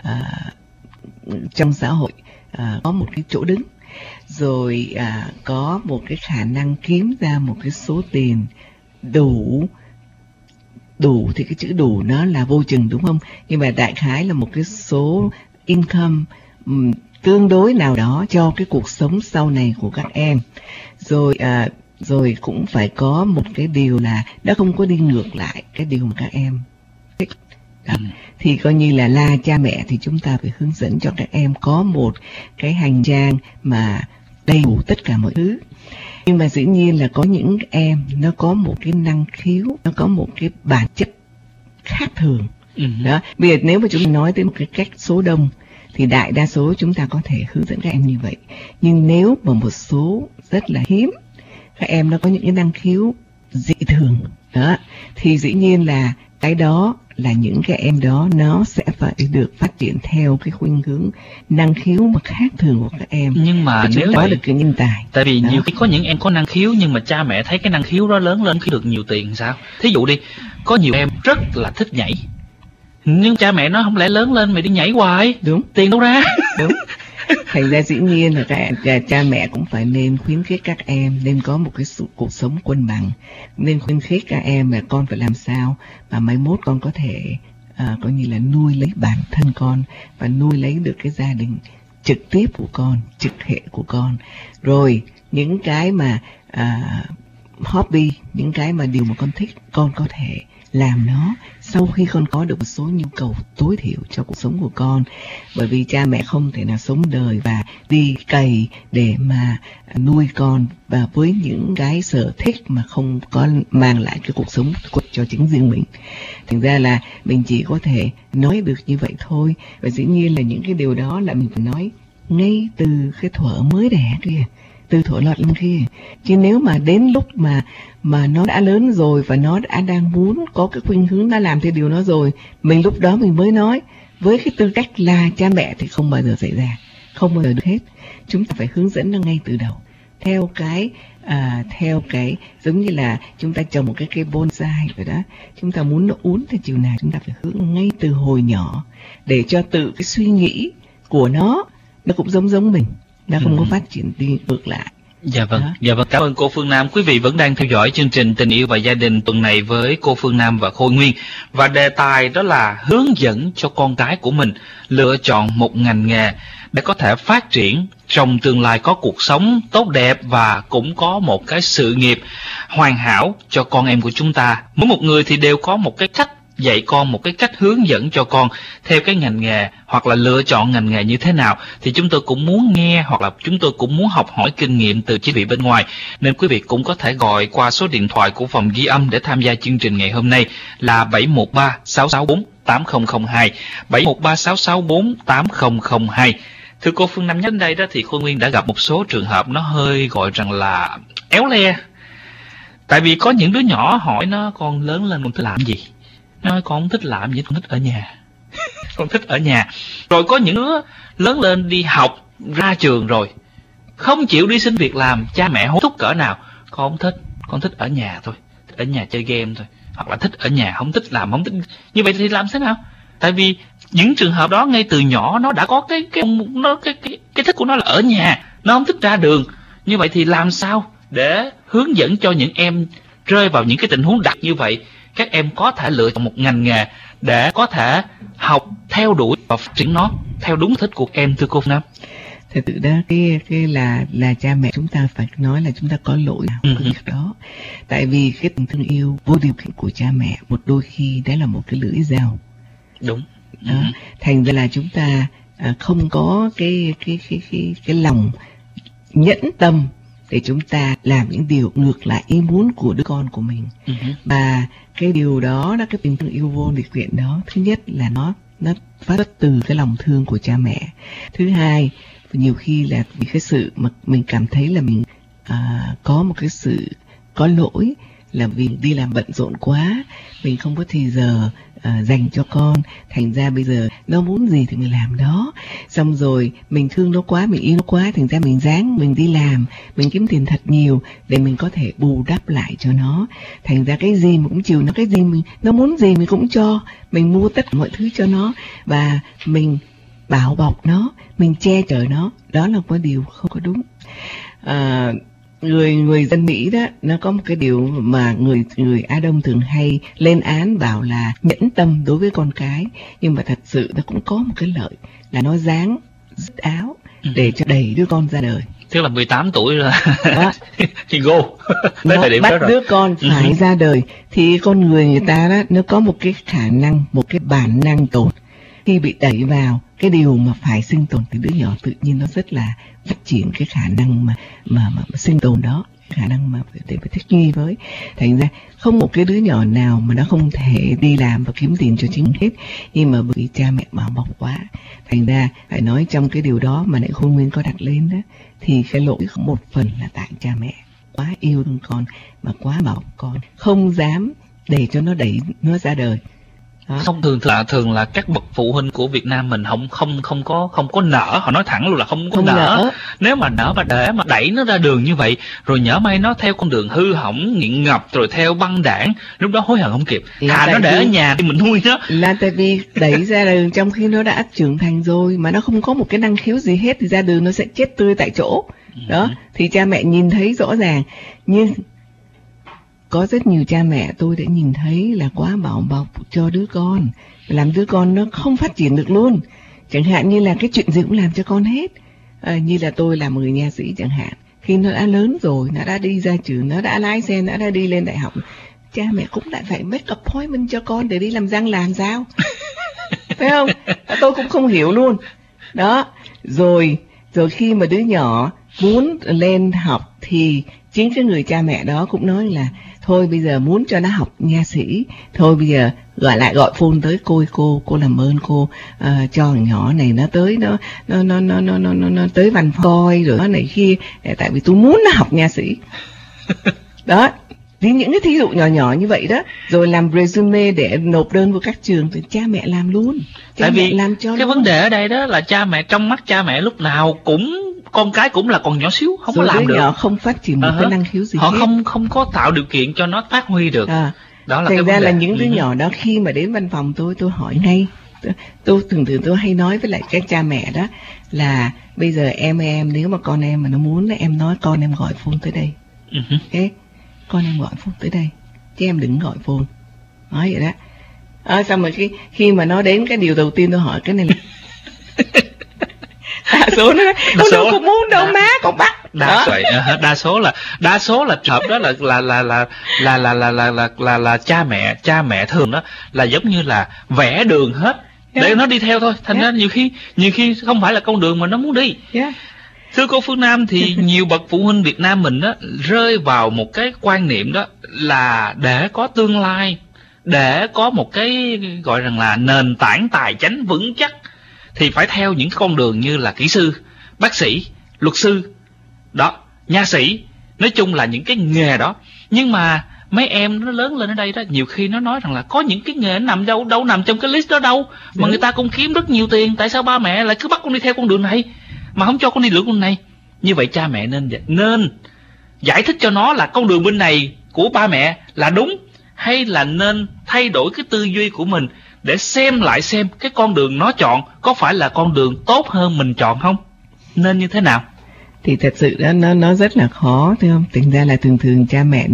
trong xã hội, có một cái chỗ đứng, rồi có một cái khả năng kiếm ra một cái số tiền đủ thì cái chữ đủ nó là vô chừng, đúng không? Nhưng mà đại khái là một cái số income tương đối nào đó cho cái cuộc sống sau này của các em. Rồi Rồi cũng phải có một cái điều là nó không có đi ngược lại cái điều mà các em thích. Đó. Thì coi như là la cha mẹ thì chúng ta phải hướng dẫn cho các em có một cái hành trang mà đầy đủ tất cả mọi thứ. Nhưng mà dĩ nhiên là có những em nó có một cái năng khiếu, nó có một cái bản chất khác thường. Đó. Bây giờ nếu mà chúng ta nói tới một cái cách số đông thì đại đa số chúng ta có thể hướng dẫn các em như vậy. Nhưng nếu mà một số rất là hiếm, các em nó có những cái năng khiếu dị thường đó, thì dĩ nhiên là cái đó là những cái em đó nó sẽ phải được phát triển theo cái khuynh hướng năng khiếu mà khác thường của các em. Nhưng mà nếu có được cái nhân tài, tại vì đó. nhiều khi có những em có năng khiếu nhưng mà cha mẹ thấy cái năng khiếu đó lớn lên khi được nhiều tiền sao? Thí dụ đi, có nhiều em rất là thích nhảy, nhưng cha mẹ nó không lẽ lớn lên mày đi nhảy hoài, Đúng. tiền đâu ra? Đúng. Thành ra dĩ nhiên là cha mẹ cũng phải nên khuyến khích các em nên có một cái cuộc sống cân bằng, nên khuyến khích các em là con phải làm sao mà mai mốt con có thể coi như là nuôi lấy bản thân con và nuôi lấy được cái gia đình trực tiếp của con, trực hệ của con. Rồi những cái mà hobby, những cái mà điều mà con thích, con có thể làm nó sau khi con có được một số nhu cầu tối thiểu cho cuộc sống của con. Bởi vì cha mẹ không thể nào sống đời và đi cày để mà nuôi con và với những cái sở thích mà không có mang lại cái cuộc sống cho chính riêng mình. Thành ra là mình chỉ có thể nói được như vậy thôi. Và dĩ nhiên là những cái điều đó là mình phải nói ngay từ cái thuở mới đẻ kia, từ thuở lọt lên kia. Chứ nếu mà đến lúc mà nó đã lớn rồi và nó đã đang muốn có cái khuynh hướng nó làm theo điều nó rồi, mình lúc đó mình mới nói với cái tư cách là cha mẹ thì không bao giờ xảy ra, không bao giờ được hết. Chúng ta phải hướng dẫn nó ngay từ đầu theo cái giống như là chúng ta trồng một cái cây bonsai vậy đó, chúng ta muốn nó uốn theo chiều nào chúng ta phải hướng ngay từ hồi nhỏ để cho tự cái suy nghĩ của nó cũng giống mình, nó không có phát triển đi ngược lại. Dạ vâng, dạ vâng, cảm ơn cô Phương Nam. Quý vị vẫn đang theo dõi chương trình Tình Yêu và Gia Đình tuần này với cô Phương Nam và Khôi Nguyên. Và đề tài đó là hướng dẫn cho con cái của mình lựa chọn một ngành nghề để có thể phát triển trong tương lai, có cuộc sống tốt đẹp và cũng có một cái sự nghiệp hoàn hảo cho con em của chúng ta. Mỗi một người thì đều có một cái cách dạy con, một cái cách hướng dẫn cho con theo cái ngành nghề hoặc là lựa chọn ngành nghề như thế nào, thì chúng tôi cũng muốn nghe hoặc là chúng tôi cũng muốn học hỏi kinh nghiệm từ quý vị bên ngoài. Nên quý vị cũng có thể gọi qua số điện thoại của phòng ghi âm để tham gia chương trình ngày hôm nay là 713-664-8002, 713-664-8002. Thưa cô Phương Nam, đến đây đó thì Khôi Nguyên đã gặp một số trường hợp nó hơi gọi rằng là éo le. Tại vì có những đứa nhỏ hỏi nó con lớn lên con thích làm gì, nói con không thích làm gì, con thích ở nhà. Con thích ở nhà. Rồi có những đứa lớn lên đi học ra trường rồi không chịu đi xin việc làm, cha mẹ hối thúc cỡ nào, con không thích, con thích ở nhà thôi, ở nhà chơi game thôi, hoặc là thích ở nhà không thích làm, không thích. Như vậy thì làm thế nào? Tại vì những trường hợp đó ngay từ nhỏ nó đã có cái thích của nó là ở nhà, nó không thích ra đường. Như vậy thì làm sao để hướng dẫn cho những em rơi vào những cái tình huống đặc như vậy, các em có thể lựa chọn một ngành nghề để có thể học, theo đuổi và phát triển nó theo đúng thích của em, thưa cô Nam? Thật sự đó, cái là cha mẹ chúng ta phải nói là chúng ta có lỗi nào cái việc đó. Tại vì cái tình thương yêu vô điều kiện của cha mẹ một đôi khi đấy là một cái lưỡi dao. Đúng. Đó. Thành ra là chúng ta không có cái lòng nhẫn tâm để chúng ta làm những điều ngược lại ý muốn của đứa con của mình. Và cái điều đó, cái tình thương yêu vô điều kiện đó, thứ nhất là nó phát xuất từ cái lòng thương của cha mẹ. Thứ hai, nhiều khi là vì cái sự mà mình cảm thấy là mình có một cái sự có lỗi, là vì đi làm bận rộn quá, mình không có thì giờ dành cho con, thành ra bây giờ nó muốn gì thì mình làm đó. Xong rồi mình thương nó quá, mình yêu nó quá, thành ra mình ráng mình đi làm, mình kiếm tiền thật nhiều để mình có thể bù đắp lại cho nó. Thành ra cái gì mình cũng chiều nó, cái gì nó muốn gì mình cũng cho, mình mua tất cả mọi thứ cho nó và mình bảo bọc nó, mình che chở nó. Đó là một điều không có đúng. Người dân Mỹ đó, nó có một cái điều mà người Á Đông thường hay lên án bảo là nhẫn tâm đối với con cái, nhưng mà thật sự nó cũng có một cái lợi là nó dáng dứt áo để cho đầy đứa con ra đời. Tức là 18 tuổi rồi. Đó. thì go. Tới thời điểm bắt đó rồi. đứa con phải ra đời thì con người ta đó nó có một cái khả năng, một cái bản năng tồn. Khi bị đẩy vào cái điều mà phải sinh tồn thì đứa nhỏ tự nhiên nó rất là phát triển cái khả năng mà sinh tồn đó, khả năng mà để mà thích nghi với. Thành ra không một cái đứa nhỏ nào mà nó không thể đi làm và kiếm tiền cho chính mình hết, nhưng mà bởi vì cha mẹ bảo bọc quá, thành ra phải nói trong cái điều đó mà lại Khôi Nguyên có đặt lên đó, thì cái lỗi một phần là tại cha mẹ quá yêu thương con mà quá bảo bọc con, không dám để cho nó đẩy nó ra đời. Đó. Thông thường là các bậc phụ huynh của Việt Nam mình không có nỡ, họ nói thẳng luôn là không có nỡ. Nếu mà nỡ mà để mà đẩy nó ra đường như vậy, rồi nhỡ may nó theo con đường hư hỏng, nghiện ngập, rồi theo băng đảng, lúc đó hối hận không kịp. Thà nó để ở nhà thì mình nuôi nó. Là tại vì đẩy ra đường trong khi nó đã trưởng thành rồi mà nó không có một cái năng khiếu gì hết thì ra đường nó sẽ chết tươi tại chỗ. Đó, thì cha mẹ nhìn thấy rõ ràng. Nhưng có rất nhiều cha mẹ tôi đã nhìn thấy là quá bảo bọc cho đứa con, làm đứa con nó không phát triển được luôn. Chẳng hạn như là cái chuyện gì cũng làm cho con hết. Như là tôi là một người nha sĩ chẳng hạn, khi nó đã lớn rồi, nó đã đi ra trường, nó đã lái xe, nó đã đi lên đại học, cha mẹ cũng lại phải make appointment cho con để đi làm răng làm sao. Phải không? Tôi cũng không hiểu luôn. Đó, rồi khi mà đứa nhỏ muốn lên học thì chính cái người cha mẹ đó cũng nói là thôi bây giờ muốn cho nó học nha sĩ, thôi bây giờ gọi phone tới cô làm ơn cô cho thằng nhỏ này nó tới nó tới văn phòng coi rồi nó này kia, tại vì tôi muốn nó học nha sĩ. Đó, thì những cái thí dụ nhỏ như vậy đó, rồi làm resume để nộp đơn vào các trường thì cha mẹ làm luôn. Tại vì làm cho cái vấn đề ở đây đó là cha mẹ, trong mắt cha mẹ lúc nào cũng con cái cũng là còn nhỏ xíu, không rồi có làm được. Nhỏ không phát triển một cái năng khiếu gì họ hết. không có tạo điều kiện cho nó phát huy được. Đó là thành cái ra vấn đề. Là những đứa nhỏ đó khi mà đến văn phòng tôi hỏi ngay. Tôi thường tôi hay nói với lại các cha mẹ đó là bây giờ em nếu mà con em mà nó muốn, em nói con em gọi phone tới đây. Okay? Con em gọi phone tới đây chứ em đừng gọi phone. Nói vậy đó. Xong rồi khi mà nó đến, cái điều đầu tiên tôi hỏi cái này là đa số nó con đâu có muốn đâu má, con bắt. Đa số là trường hợp đó là cha mẹ thường đó là giống như là vẽ đường hết để nó đi theo thôi. Thành ra nhiều khi không phải là con đường mà nó muốn đi. Thưa cô Phương Nam, thì nhiều bậc phụ huynh Việt Nam mình đó rơi vào một cái quan niệm đó là để có tương lai, để có một cái gọi rằng là nền tảng tài chánh vững chắc thì phải theo những con đường như là kỹ sư, bác sĩ, luật sư, đó, nha sĩ, nói chung là những cái nghề đó. Nhưng mà mấy em nó lớn lên ở đây đó, nhiều khi nó nói rằng là có những cái nghề nằm đâu nằm trong cái list đó đâu, mà người ta cũng kiếm rất nhiều tiền, tại sao ba mẹ lại cứ bắt con đi theo con đường này mà không cho con đi lựa con này? Như vậy cha mẹ nên giải thích cho nó là con đường bên này của ba mẹ là đúng, hay là nên thay đổi cái tư duy của mình để xem cái con đường nó chọn có phải là con đường tốt hơn mình chọn không? Nên như thế nào? Thì thật sự đó nó rất là khó, thấy không? Thành ra là thường cha mẹ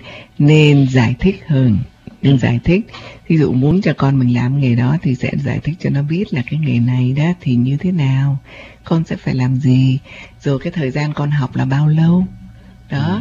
nên giải thích hơn, nên giải thích. Ví dụ muốn cho con mình làm nghề đó thì sẽ giải thích cho nó biết là cái nghề này đó thì như thế nào, con sẽ phải làm gì, rồi cái thời gian con học là bao lâu. Đó.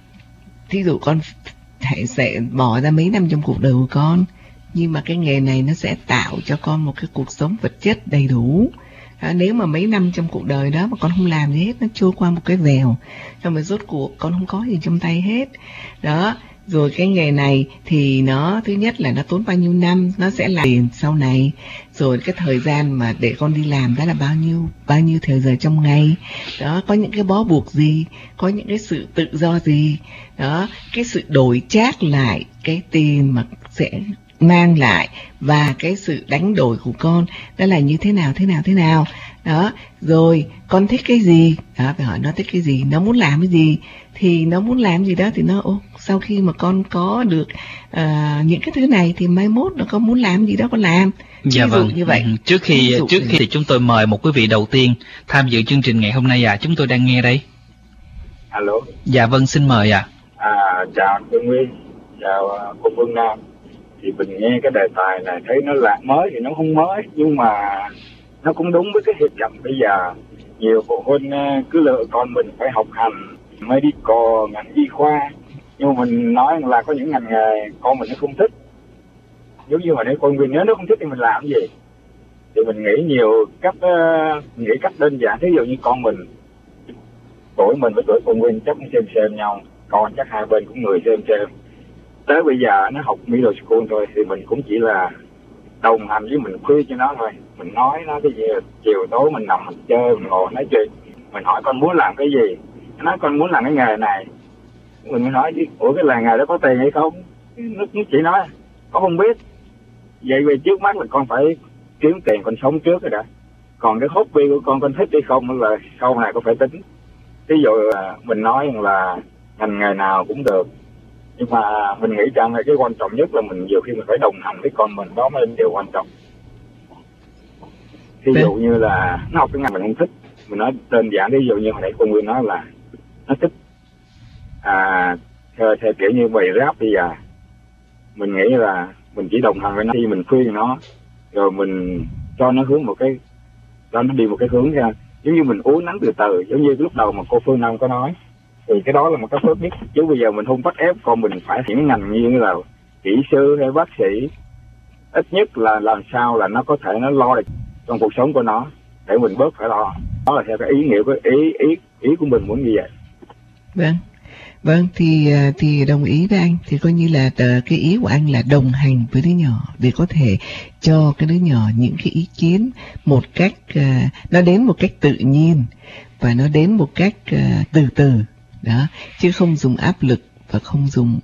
Thí dụ con sẽ bỏ ra mấy năm trong cuộc đời của con, nhưng mà cái nghề này nó sẽ tạo cho con một cái cuộc sống vật chất đầy đủ. Nếu mà mấy năm trong cuộc đời đó mà con không làm gì hết, nó trôi qua một cái vèo, xong rồi rốt cuộc con không có gì trong tay hết. Đó, rồi cái nghề này thì nó, thứ nhất là nó tốn bao nhiêu năm, nó sẽ làm tiền sau này, rồi cái thời gian mà để con đi làm đó là bao nhiêu thời giờ trong ngày. Đó, có những cái bó buộc gì, có những cái sự tự do gì. Đó, cái sự đổi trác lại cái tiền mà sẽ mang lại và cái sự đánh đổi của con đó là như thế nào. Đó, rồi con thích cái gì đó, phải hỏi nó thích cái gì, nó muốn làm cái gì, thì nó muốn làm gì đó thì nó sau khi mà con có được những cái thứ này thì mai mốt nó có muốn làm gì đó con làm. Dạ vâng, như vậy. Trước khi thì chúng tôi mời một quý vị đầu tiên tham dự chương trình ngày hôm nay. Chúng tôi đang nghe đây. Alo. Dạ vâng, xin mời ạ. Chào Phương Nguyên, chào cô Phương Nam. Thì mình nghe cái đề tài này thấy nó là mới thì nó không mới, nhưng mà nó cũng đúng với cái hiện trạng bây giờ. Nhiều phụ huynh cứ lựa con mình phải học hành medical, ngành y khoa. Nhưng mà mình nói là có những ngành nghề con mình nó không thích. Giống như mà nếu con mình nếu nó không thích thì mình làm gì? Thì mình nghĩ nhiều cách, nghĩ cách đơn giản. Thí dụ như con mình, tuổi mình với tuổi con Nguyên chắc cũng xem nhau, con chắc hai bên cũng người xem. Tới bây giờ nó học middle school rồi thì mình cũng chỉ là đồng hành với mình, khuyên cho nó thôi. Mình nói nó cái gì, chiều tối mình nằm mình chơi, mình ngồi nói chuyện. Mình hỏi con muốn làm cái gì? Nó nói con muốn làm cái nghề này. Mình mới nói chứ, ủa cái nghề đó có tiền hay không? Nó chỉ nói con không biết. Vậy vì trước mắt là con phải kiếm tiền con sống trước rồi đã. Còn cái hobby của con thích hay không là sau này con phải tính. Ví dụ mình nói là ngành nghề nào cũng được, nhưng mà mình nghĩ rằng là cái quan trọng nhất là mình nhiều khi mình phải đồng hành với con mình, đó mới là điều quan trọng. Ví dụ như là nó học cái ngành mình không thích, mình nói đơn giản, ví dụ như hồi nãy con Nguyên nói là nó thích theo kiểu như bày rap bây giờ, mình nghĩ là mình chỉ đồng hành với nó khi mình khuyên nó, rồi mình cho nó hướng một cái, cho nó đi một cái hướng ra, giống như mình uốn nắn từ từ, giống như lúc đầu mà cô Phương Nam có nói, thì cái đó là một cái tốt nhất. Chứ bây giờ mình không bắt ép con mình phải những ngành như là kỹ sư hay bác sĩ, ít nhất là làm sao là nó có thể nó lo được trong cuộc sống của nó, để mình bớt phải lo. Đó là theo cái ý nghĩa của ý của mình muốn như vậy. Vâng, thì đồng ý với anh. Thì coi như là cái ý của anh là đồng hành với đứa nhỏ để có thể cho cái đứa nhỏ những cái ý kiến một cách nó đến một cách tự nhiên và nó đến một cách từ từ đó, chứ không dùng áp lực và không dùng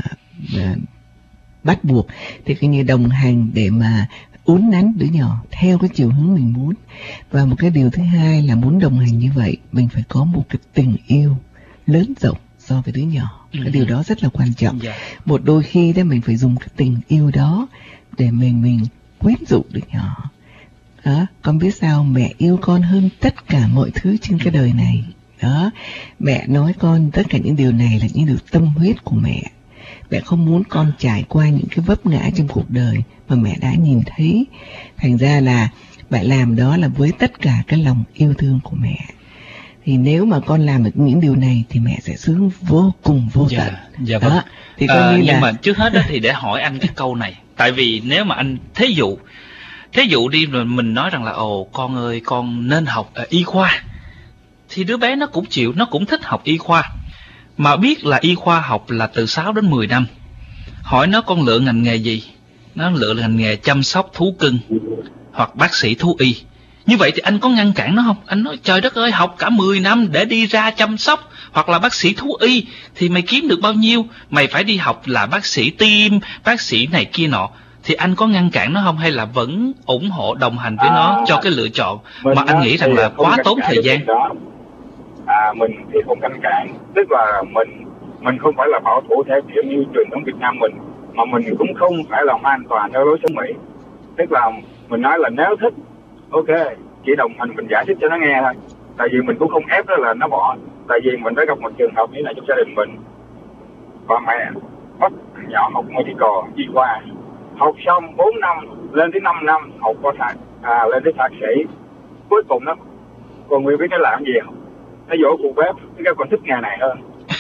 bắt buộc. Thì coi như đồng hành để mà uốn nắn đứa nhỏ theo cái chiều hướng mình muốn. Và một cái điều thứ hai là muốn đồng hành như vậy, mình phải có một cái tình yêu lớn rộng so với đứa nhỏ. Cái điều đó rất là quan trọng. Một đôi khi đó mình phải dùng cái tình yêu đó để mình quyến rũ đứa nhỏ. Đó, con biết sao, mẹ yêu con hơn tất cả mọi thứ trên cái đời này. Đó, mẹ nói con tất cả những điều này là những điều tâm huyết của mẹ. Mẹ không muốn con trải qua những cái vấp ngã trong cuộc đời mà mẹ đã nhìn thấy. Thành ra là mẹ làm đó là với tất cả cái lòng yêu thương của mẹ. Thì nếu mà con làm được những điều này thì mẹ sẽ sướng vô cùng vô tận. Dạ vâng. Đó, thì nhưng mà trước hết đó thì để hỏi anh cái câu này. Tại vì nếu mà anh thí dụ đi rồi mình nói rằng là con ơi con nên học y khoa, thì đứa bé nó cũng chịu, nó cũng thích học y khoa. Mà biết là y khoa học là từ 6 đến 10 năm. Hỏi nó con lựa ngành nghề gì? Nó lựa ngành nghề chăm sóc thú cưng hoặc bác sĩ thú y. Như vậy thì anh có ngăn cản nó không? Anh nói trời đất ơi, học cả 10 năm để đi ra chăm sóc hoặc là bác sĩ thú y thì mày kiếm được bao nhiêu? Mày phải đi học là bác sĩ tim, bác sĩ này kia nọ. Thì anh có ngăn cản nó không, hay là vẫn ủng hộ đồng hành với nó cho cái lựa chọn mà anh nghĩ rằng là quá tốn thời gian? Mình thì không ngăn cản, tức là mình không phải là bảo thủ theo kiểu như truyền thống Việt Nam mình, mà mình cũng không phải là hoàn toàn theo lối sống Mỹ. Tức là mình nói là nếu thích, ok, chỉ đồng hành, mình giải thích cho nó nghe thôi. Tại vì mình cũng không ép đó là nó bỏ. Tại vì mình đã gặp một trường hợp như này trong gia đình mình. Ba mẹ bắt nhỏ học medical, y khoa, học xong 4 năm, lên tới 5 năm, học có lên tới thạc sĩ. Cuối cùng nó còn Nguyên biết nó làm gì không? Nó dỗ phụ bếp, cái còn thích nghề này hơn.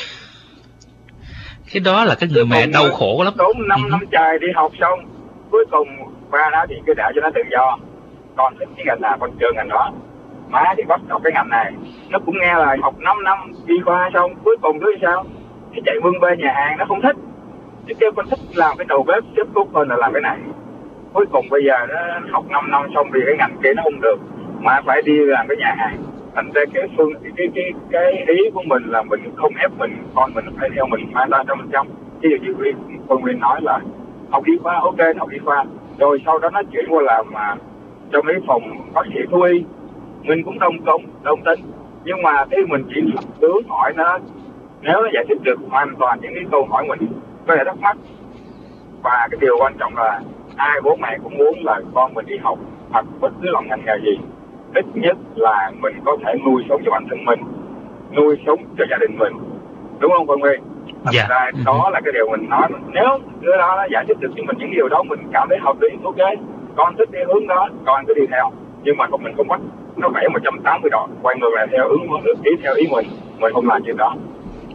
Cái đó là cái người mẹ đau khổ lắm. Tốn 5 năm trời đi học xong, cuối cùng ba nó thì cứ để cho nó tự do. Con thích cái ngành nào con trường ngành đó, má thì bắt học cái ngành này. Nó cũng nghe là học 5 năm y khoa xong, cuối cùng cứ sao thì chạy bưng bê nhà hàng, nó không thích. Chứ kêu con thích làm cái đầu bếp chef cook hơn là làm cái này. Cuối cùng bây giờ nó học 5 năm xong vì cái ngành kia nó không được, mà phải đi làm cái nhà hàng. Thành ra cái ý của mình là mình không ép con mình phải theo mình hoàn toàn 100%. Ví dụ như con Nguyên nói là học y khoa, ok, học y khoa, rồi sau đó nó chuyển qua làm trong cái phòng bác sĩ thú y, mình cũng đồng tình. Nhưng mà khi mình chỉ hướng hỏi nó, nếu nó giải thích được hoàn toàn những cái câu hỏi mình có thể thắc mắc, và cái điều quan trọng là ai bố mẹ cũng muốn là con mình đi học hoặc bất cứ làm ngành nghề gì, ít nhất là mình có thể nuôi sống cho bản thân mình, nuôi sống cho gia đình mình, đúng không con Nguyên? Dạ. Đó là cái điều mình nói. Nếu đứa đó nó giải thích được cho mình những điều đó, mình cảm thấy hợp lý, ok, con thích đi hướng đó, con cứ đi theo. Nhưng mà mình không bắt nó vẽ 180 độ quay ngược lại theo theo ý mình không làm chuyện đó.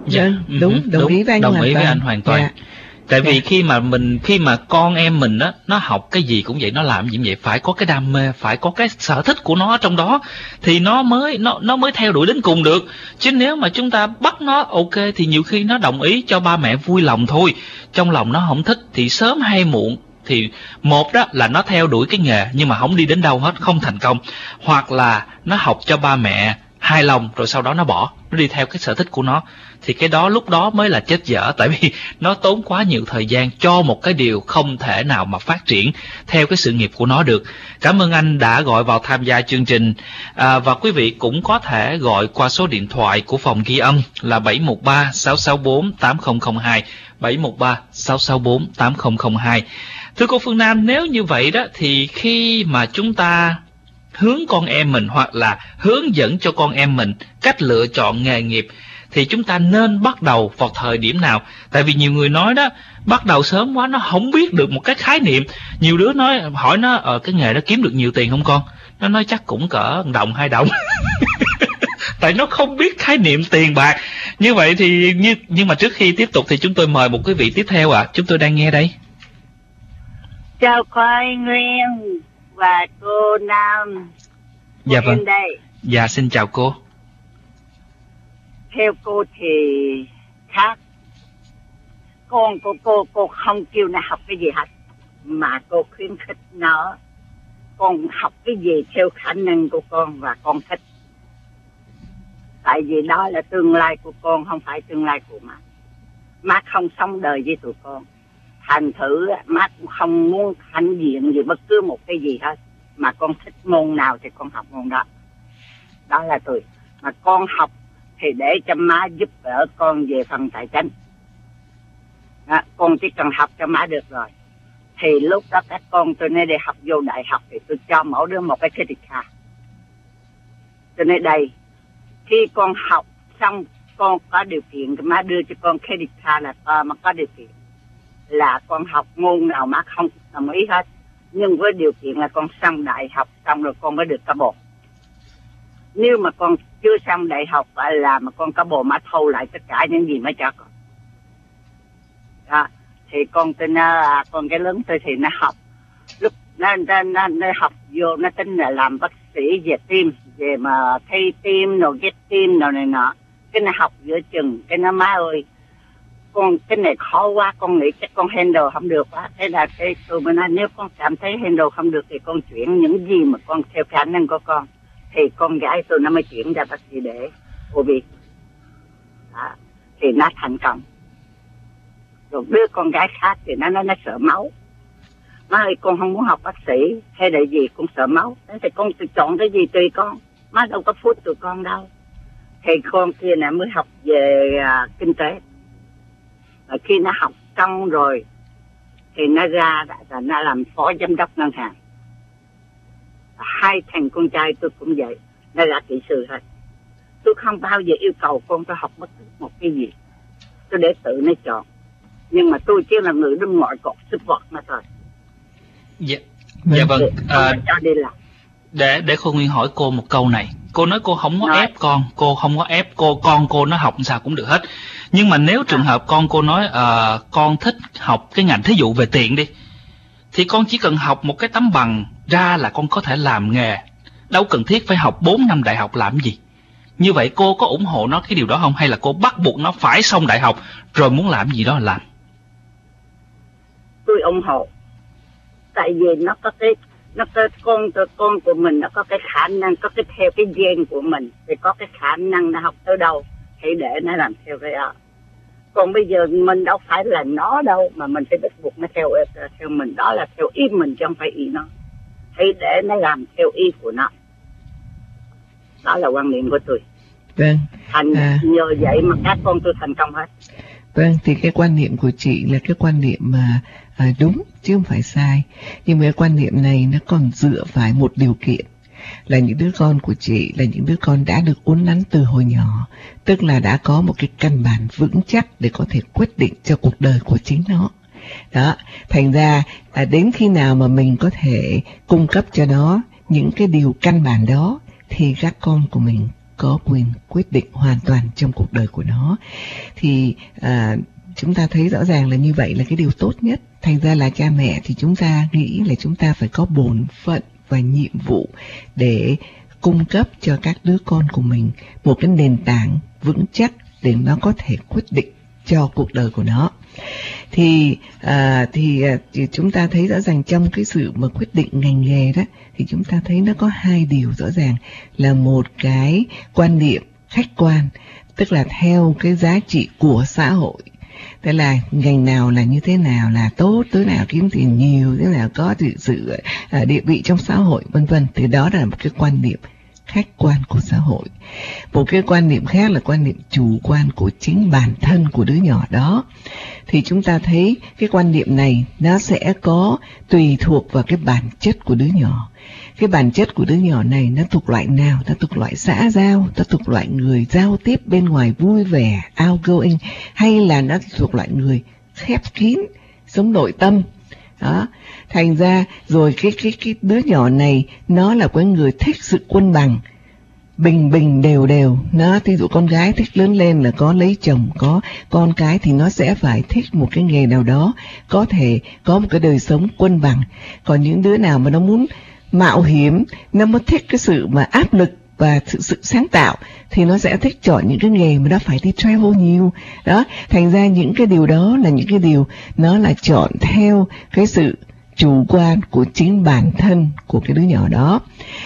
Dạ, đúng, đồng ý với anh hoàn toàn. Dạ. Tại vì khi mà con em mình á, nó học cái gì cũng vậy, nó làm gì cũng vậy, phải có cái đam mê, phải có cái sở thích của nó ở trong đó thì nó mới theo đuổi đến cùng được. Chứ nếu mà chúng ta bắt nó ok thì nhiều khi nó đồng ý cho ba mẹ vui lòng thôi, trong lòng nó không thích thì sớm hay muộn thì một đó là nó theo đuổi cái nghề nhưng mà không đi đến đâu hết, không thành công, hoặc là nó học cho ba mẹ hài lòng rồi sau đó nó bỏ, nó đi theo cái sở thích của nó, thì cái đó lúc đó mới là chết dở, tại vì nó tốn quá nhiều thời gian cho một cái điều không thể nào mà phát triển theo cái sự nghiệp của nó được. Cảm ơn anh đã gọi vào tham gia chương trình, và quý vị cũng có thể gọi qua số điện thoại của phòng ghi âm là 713-664-8002, 713-664-8002. Thưa cô Phương Nam, nếu như vậy đó thì khi mà chúng ta hướng con em mình hoặc là hướng dẫn cho con em mình cách lựa chọn nghề nghiệp thì chúng ta nên bắt đầu vào thời điểm nào? Tại vì nhiều người nói đó, bắt đầu sớm quá nó không biết được một cái khái niệm. Nhiều đứa nói, hỏi nó cái nghề đó kiếm được nhiều tiền không con? Nó nói chắc cũng cỡ 1 đồng 2 đồng. Tại nó không biết khái niệm tiền bạc. Như vậy thì nhưng mà trước khi tiếp tục thì chúng tôi mời một quý vị tiếp theo ạ. Chúng tôi đang nghe đây. Chào cô Nguyên và cô Nam. Dạ vâng. Đây. Dạ xin chào cô. Theo cô thì khác. Con của cô không kêu nó học cái gì hết, mà cô khuyến khích nó con học cái gì theo khả năng của con và con thích. Tại vì đó là tương lai của con, không phải tương lai của má. Má không sống đời với tụi con, thành thử má cũng không muốn hãnh diện gì bất cứ một cái gì hết, mà con thích môn nào thì con học môn đó. Đó là tôi. Mà con học thì để cho má giúp đỡ con về phần tài chính. Đó, con chỉ cần học cho má được rồi. Thì lúc đó các con tôi nên đi học vô đại học thì tôi cho mỗi đứa một cái credit card. Tôi nói đây, khi con học xong con có điều kiện thì má đưa cho con credit card là mà có điều kiện là con học môn nào má không đồng ý hết, nhưng với điều kiện là con xong đại học xong rồi con mới được cả bộ. Nếu mà con chưa xong đại học là mà con cả bộ má thâu lại tất cả những gì má cho con. Đó, thì con tin con cái lớn tôi thì nó học, lúc nó học vô nó tính là làm bác sĩ về tim, về mà thay tim rồi ghép tim rồi này nọ. Cái nó học giữa chừng, cái nó má ơi con cái này khó quá, con nghĩ chắc con handle không được quá. Thế là cái tôi mới nói nếu con cảm thấy handle không được thì con chuyển những gì mà con theo khả năng của con. Thì con gái tôi nó mới chuyển ra bác sĩ để cô việc. Đó, thì nó thành công. Rồi đứa con gái khác thì nó sợ máu. Má ơi con không muốn học bác sĩ hay là gì cũng sợ máu. Thế thì con tự chọn cái gì tùy con. Má đâu có phút tụi con đâu. Thì con kia nè mới học về kinh tế. Và khi nó học xong rồi thì nó ra là nó làm phó giám đốc ngân hàng. Hai thằng con trai tôi cũng vậy, nó là kỹ sư hết. Tôi không bao giờ yêu cầu con tôi học bất cứ một cái gì, tôi để tự nó chọn. Nhưng mà tôi chỉ là người đứng ngoài cột support mà thôi. Dạ, dạ vâng. Cho đi làm. Để cô Nguyên hỏi cô một câu này. Cô nói cô không có ép con, cô không có ép con cô nó học sao cũng được hết. Nhưng mà nếu trường hợp con cô nói con thích học cái ngành thí dụ về tiền đi, thì con chỉ cần học một cái tấm bằng ra là con có thể làm nghề, đâu cần thiết phải học 4 năm đại học làm gì. Như vậy cô có ủng hộ nó cái điều đó không, hay là cô bắt buộc nó phải xong đại học rồi muốn làm gì đó làm? Tôi ủng hộ. Tại vì nó có cái con của mình nó có cái khả năng, có cái theo cái gen của mình thì có cái khả năng nó học tới đâu thì để nó làm theo cái đó. Còn bây giờ mình đâu phải là nó đâu mà mình phải bắt buộc nó theo mình, đó là theo ý mình chứ không phải ý nó. Thì để nó làm theo ý của nó. Đó là quan niệm của tôi. Vâng. Nhờ vậy mà các con tôi thành công hết. Vâng, thì cái quan niệm của chị là cái quan niệm mà đúng chứ không phải sai. Nhưng mà cái quan niệm này nó còn dựa phải một điều kiện là những đứa con của chị là những đứa con đã được uốn nắn từ hồi nhỏ, tức là đã có một cái căn bản vững chắc để có thể quyết định cho cuộc đời của chính nó. Đó, thành ra đến khi nào mà mình có thể cung cấp cho nó những cái điều căn bản đó thì các con của mình có quyền quyết định hoàn toàn trong cuộc đời của nó. Thì chúng ta thấy rõ ràng là như vậy là cái điều tốt nhất. Thành ra là cha mẹ thì chúng ta nghĩ là chúng ta phải có bổn phận và nhiệm vụ để cung cấp cho các đứa con của mình một cái nền tảng vững chắc để nó có thể quyết định cho cuộc đời của nó. Thì chúng ta thấy rõ ràng trong cái sự mà quyết định ngành nghề đó, thì chúng ta thấy nó có hai điều rõ ràng, là một cái quan niệm khách quan, tức là theo cái giá trị của xã hội. Tức là ngành nào là như thế nào là tốt, tới nào kiếm tiền nhiều, thế nào có sự địa vị trong xã hội, vân vân. Thì đó là một cái quan niệm khách quan của xã hội. Một cái quan niệm khác là quan niệm chủ quan của chính bản thân của đứa nhỏ đó. Thì chúng ta thấy cái quan niệm này nó sẽ có tùy thuộc vào cái bản chất của đứa nhỏ. Cái bản chất của đứa nhỏ này nó thuộc loại nào? Nó thuộc loại xã giao, nó thuộc loại người giao tiếp bên ngoài vui vẻ, outgoing, hay là nó thuộc loại người khép kín, sống nội tâm. Đó, thành ra rồi cái đứa nhỏ này nó là cái người thích sự quân bằng, bình đều. Nó thí dụ con gái thích lớn lên là có lấy chồng, có con cái thì nó sẽ phải thích một cái nghề nào đó, có thể có một cái đời sống quân bằng. Còn những đứa nào mà nó muốn mạo hiểm, nó mới thích cái sự mà áp lực và sự sáng tạo, thì nó sẽ thích chọn những cái nghề mà nó phải đi travel nhiều. Đó, thành ra những cái điều đó là những cái điều nó là chọn theo cái sự chủ quan của chính bản thân của cái đứa nhỏ đó.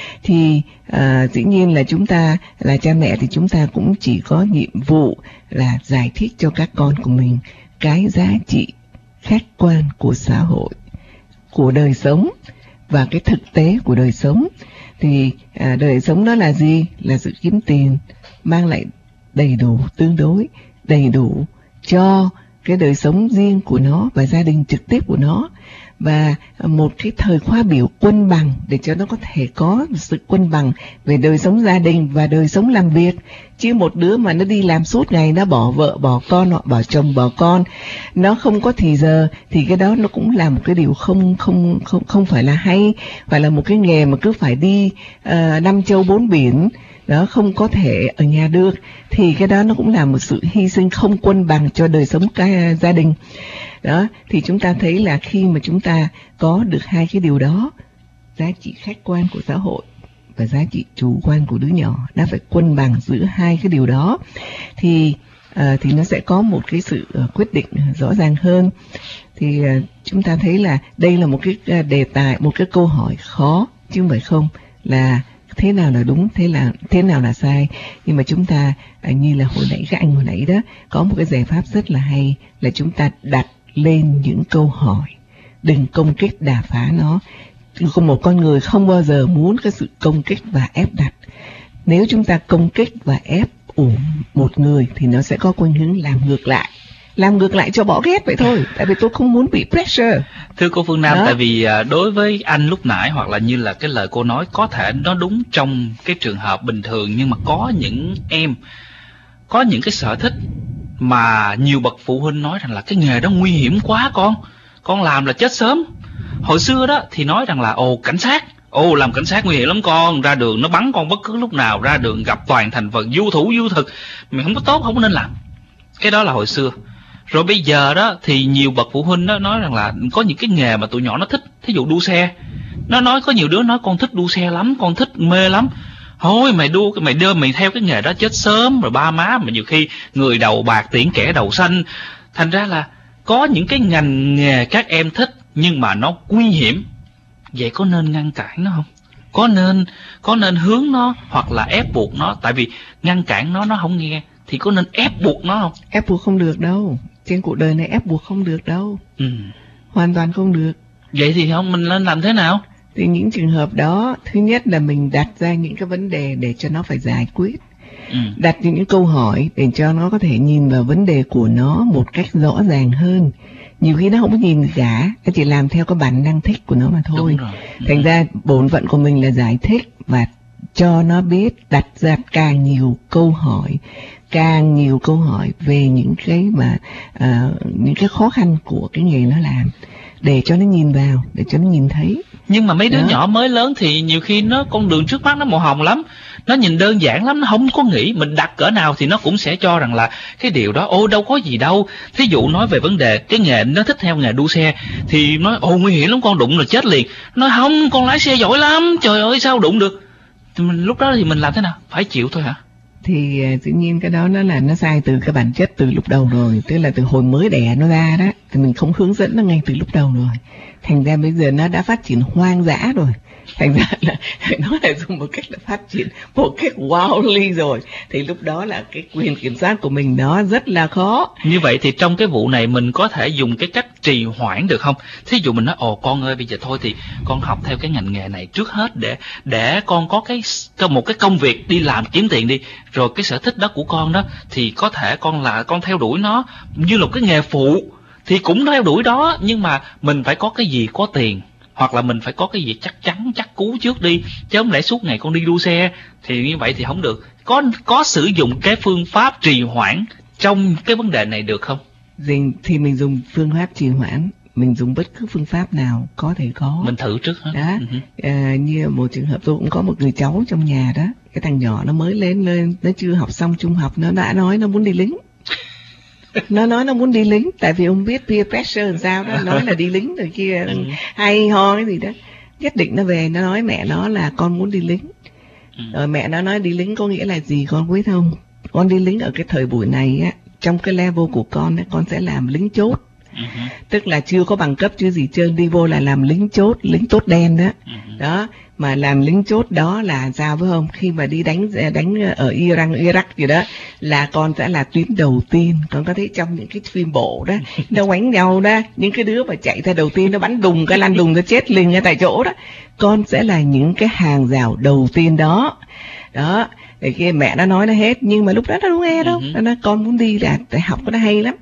Thì dĩ nhiên là chúng ta là cha mẹ thì chúng ta cũng chỉ có nhiệm vụ là giải thích cho các con của mình cái giá trị khách quan của xã hội, của đời sống và cái thực tế của đời sống. Thì đời sống đó là gì? Là sự kiếm tiền mang lại đầy đủ, tương đối đầy đủ cho cái đời sống riêng của nó và gia đình trực tiếp của nó, và một cái thời khóa biểu quân bằng để cho nó có thể có sự quân bằng về đời sống gia đình và đời sống làm việc. Chứ một đứa mà nó đi làm suốt ngày, nó bỏ vợ bỏ con hoặc bỏ chồng bỏ con, nó không có thì giờ, thì cái đó nó cũng là một cái điều không phải là hay. Phải là một cái nghề mà cứ phải đi 5 châu 4 biển đó, không có thể ở nhà được, thì cái đó nó cũng là một sự hy sinh không quân bằng cho đời sống gia đình. Đó, thì chúng ta thấy là khi mà chúng ta có được hai cái điều đó, giá trị khách quan của xã hội và giá trị chủ quan của đứa nhỏ, nó phải quân bằng giữa hai cái điều đó, thì nó sẽ có một cái sự quyết định rõ ràng hơn. Thì chúng ta thấy là đây là một cái đề tài, một cái câu hỏi khó, chứ không phải không là thế nào là đúng, thế nào là sai. Nhưng mà chúng ta như là hồi nãy các anh hồi nãy đó, có một cái giải pháp rất là hay là chúng ta đặt lên những câu hỏi, đừng công kích đà phá nó. Một con người không bao giờ muốn cái sự công kích và ép đặt. Nếu chúng ta công kích và ép ủi một người thì nó sẽ có khuynh hướng làm ngược lại cho bỏ ghét vậy thôi. Tại vì tôi không muốn bị pressure. Thưa cô Phương Nam, đó. Tại vì đối với anh lúc nãy, hoặc là như là cái lời cô nói, có thể nó đúng trong cái trường hợp bình thường, nhưng mà có những em có những cái sở thích mà nhiều bậc phụ huynh nói rằng là cái nghề đó nguy hiểm quá, con làm là chết sớm. Hồi xưa đó thì nói rằng là cảnh sát, làm cảnh sát nguy hiểm lắm con, ra đường nó bắn con bất cứ lúc nào, ra đường gặp toàn thành phần du thủ du thực, mình không có tốt, không có nên làm. Cái đó là hồi xưa. Rồi bây giờ đó thì nhiều bậc phụ huynh đó nói rằng là có những cái nghề mà tụi nhỏ nó thích, thí dụ đua xe. Nó nói có nhiều đứa nói con thích đua xe lắm, con thích mê lắm. Thôi mày theo cái nghề đó chết sớm, rồi ba má mà nhiều khi người đầu bạc tiễn kẻ đầu xanh. Thành ra là có những cái ngành nghề các em thích nhưng mà nó nguy hiểm. Vậy có nên ngăn cản nó không? Có nên hướng nó hoặc là ép buộc nó? Tại vì ngăn cản nó không nghe, thì có nên ép buộc nó không? Ép buộc không được đâu. Trên cuộc đời này ép buộc không được đâu. Hoàn toàn không được. Vậy thì mình nên làm thế nào? Thì những trường hợp đó, thứ nhất là mình đặt ra những cái vấn đề để cho nó phải giải quyết. Đặt những câu hỏi để cho nó có thể nhìn vào vấn đề của nó một cách rõ ràng hơn. Nhiều khi nó không có nhìn gì cả, nó chỉ làm theo cái bản năng thích của nó mà thôi. Thành ra bổn phận của mình là giải thích và cho nó biết, đặt ra càng nhiều câu hỏi về những cái mà những cái khó khăn của cái nghề nó làm, để cho nó nhìn vào, để cho nó nhìn thấy. Nhưng mà mấy đứa Đó. nhỏ mới lớn thì nhiều khi con đường trước mắt nó màu hồng lắm, nó nhìn đơn giản lắm, nó không có nghĩ. Mình đặt cỡ nào thì nó cũng sẽ cho rằng là cái điều đó đâu có gì đâu. Thí dụ nói về vấn đề cái nghề, nó thích theo nghề đua xe thì nói nguy hiểm lắm, con đụng là chết liền. Nói không, con lái xe giỏi lắm, trời ơi sao đụng được. Thì lúc đó thì mình làm thế nào? Phải chịu thôi hả? Thì tự nhiên cái đó nó sai từ cái bản chất từ lúc đầu rồi, tức là từ hồi mới đẻ nó ra đó thì mình không hướng dẫn nó ngay từ lúc đầu rồi, thành ra bây giờ nó đã phát triển hoang dã rồi, thành ra là nó lại dùng một cách là phát triển một cách wildly rồi, thì lúc đó là cái quyền kiểm soát của mình nó rất là khó. Như vậy thì trong cái vụ này mình có thể dùng cái cách trì hoãn được không? Thí dụ mình nói con ơi bây giờ thôi thì con học theo cái ngành nghề này trước hết để con có một cái công việc đi làm kiếm tiền đi, rồi cái sở thích đó của con đó thì có thể con theo đuổi nó như là cái nghề phụ thì cũng theo đuổi đó, nhưng mà mình phải có cái gì có tiền, hoặc là mình phải có cái gì chắc chắn chắc cú trước đi, chứ không lẽ suốt ngày con đi đua xe thì như vậy thì không được. Có sử dụng cái phương pháp trì hoãn trong cái vấn đề này được không? Thì mình dùng phương pháp trì hoãn, mình dùng bất cứ phương pháp nào có thể có. Mình thử trước hả? Đó, như một trường hợp tôi cũng có một người cháu trong nhà đó, cái thằng nhỏ nó mới lên nó chưa học xong trung học, nó đã nói nó muốn đi lính. Nó nói nó muốn đi lính, tại vì ông biết peer pressure làm sao đó, nói là đi lính rồi kia hay ho cái gì đó. Nhất định nó về nó nói mẹ nó là con muốn đi lính. Rồi mẹ nó nói đi lính có nghĩa là gì con biết không? Con đi lính ở cái thời buổi này á, trong cái level của con á, con sẽ làm lính chốt. Tức là chưa có bằng cấp chưa gì trơn, đi vô là làm lính chốt, lính tốt đen đó. Đó, mà làm lính chốt đó là sao phải không? Khi mà đi đánh ở Iran, Iraq gì đó là con sẽ là tuyến đầu tiên. Con có thấy trong những cái phim bộ đó, nó đánh nhau đó, những cái đứa mà chạy ra đầu tiên nó bắn đùng cái lăn đùng nó chết liền ngay tại chỗ đó. Con sẽ là những cái hàng rào đầu tiên đó. Đó, để kia mẹ nó nói nó hết, nhưng mà lúc đó nó không nghe đâu. Nó nói con muốn đi là đại học nó hay lắm.